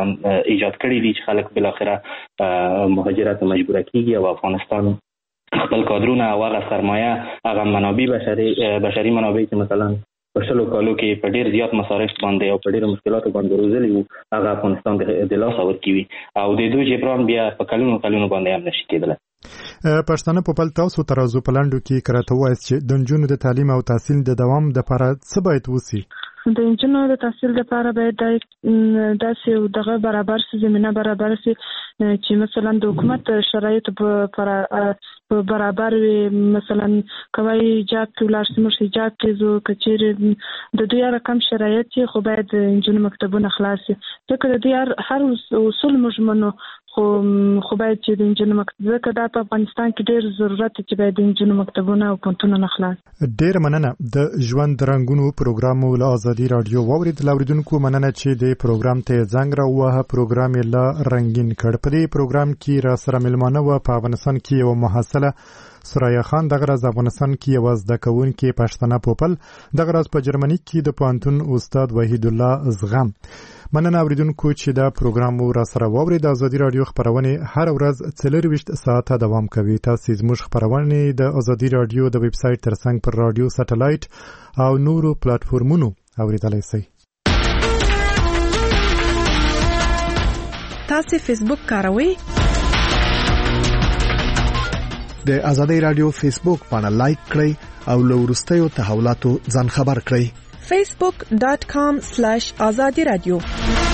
C: ایجاد کړي دي چې خلک بالاخره مهاجرت ته مجبوره کېږي او افغانستان خپل کادرونه او هغه سرمایه، هغه منابع بشري بشري منابع چې مثلا په شلو کالو کې په ډېر زیات مصارف باندې او په ډېرو مشکلاتو باندې روزلي وو، هغه افغانستان د لاسه ورکوي او د دوی جبران بیا په کلونو کلونو باندې هم نشي کېدلی.
A: پښتانه په بل تاسو ترازو په لنډو کې کراته وایست چې د نجونو د تعلیم او تحصیل د دوام لپاره څه باید وشي؟
D: د نجونو د تحصیل لپاره باید داسې دغه برابر شي، زمینه برابر شي چې مثلا د حکومت شرایط په برابر وي، مثلا کوي جاب کې ولر سمش جاب کې زو کچېر د دوی رقم شرایط خو باید انجن مکتبونه خلاص ځکه د دوی هر اصول مجمنو خو خو باید چې د انجن مکتب ځکه دا په افغانستان کې ډېر ضرورت چې باید د انجن مکتبونه او پونتونه خلاص.
A: ډېر مننه. د ژوند رنگونو پروګرام ول ازادي رادیو واورید لاوریدونکو مننه چې د پروګرام ته زنګ را وه پروګرام لا رنگین کړ. په دې پروګرام کې را سره ملمانه و په افغانستان کې یو محصله سرایا خان دغه راز افغانستان کې یو زده کوونکی پښتنه پوپل دغه راز په جرمني کې د پوهنتون استاد وحید الله زغم. مننه اوریدونکو چې دا پروګرام را سره واوري. د ازادي رادیو خبرونه هر ورځ څلورویشت ساعته دوام کوي. تاسو زموږ خبرونه د ازادي رادیو د ویب سټ ترڅنګ پر رادیو سټلایټ او نورو پلیټفارمونو اوریدلای شئ.
H: تاسو فیسبوک کاروئ؟
I: د ازادي رادیو فیسبوک باندې لایک کړئ او له وروستیو تحولاتو ځان خبر کړئ.
H: facebook dot com slash azadi radio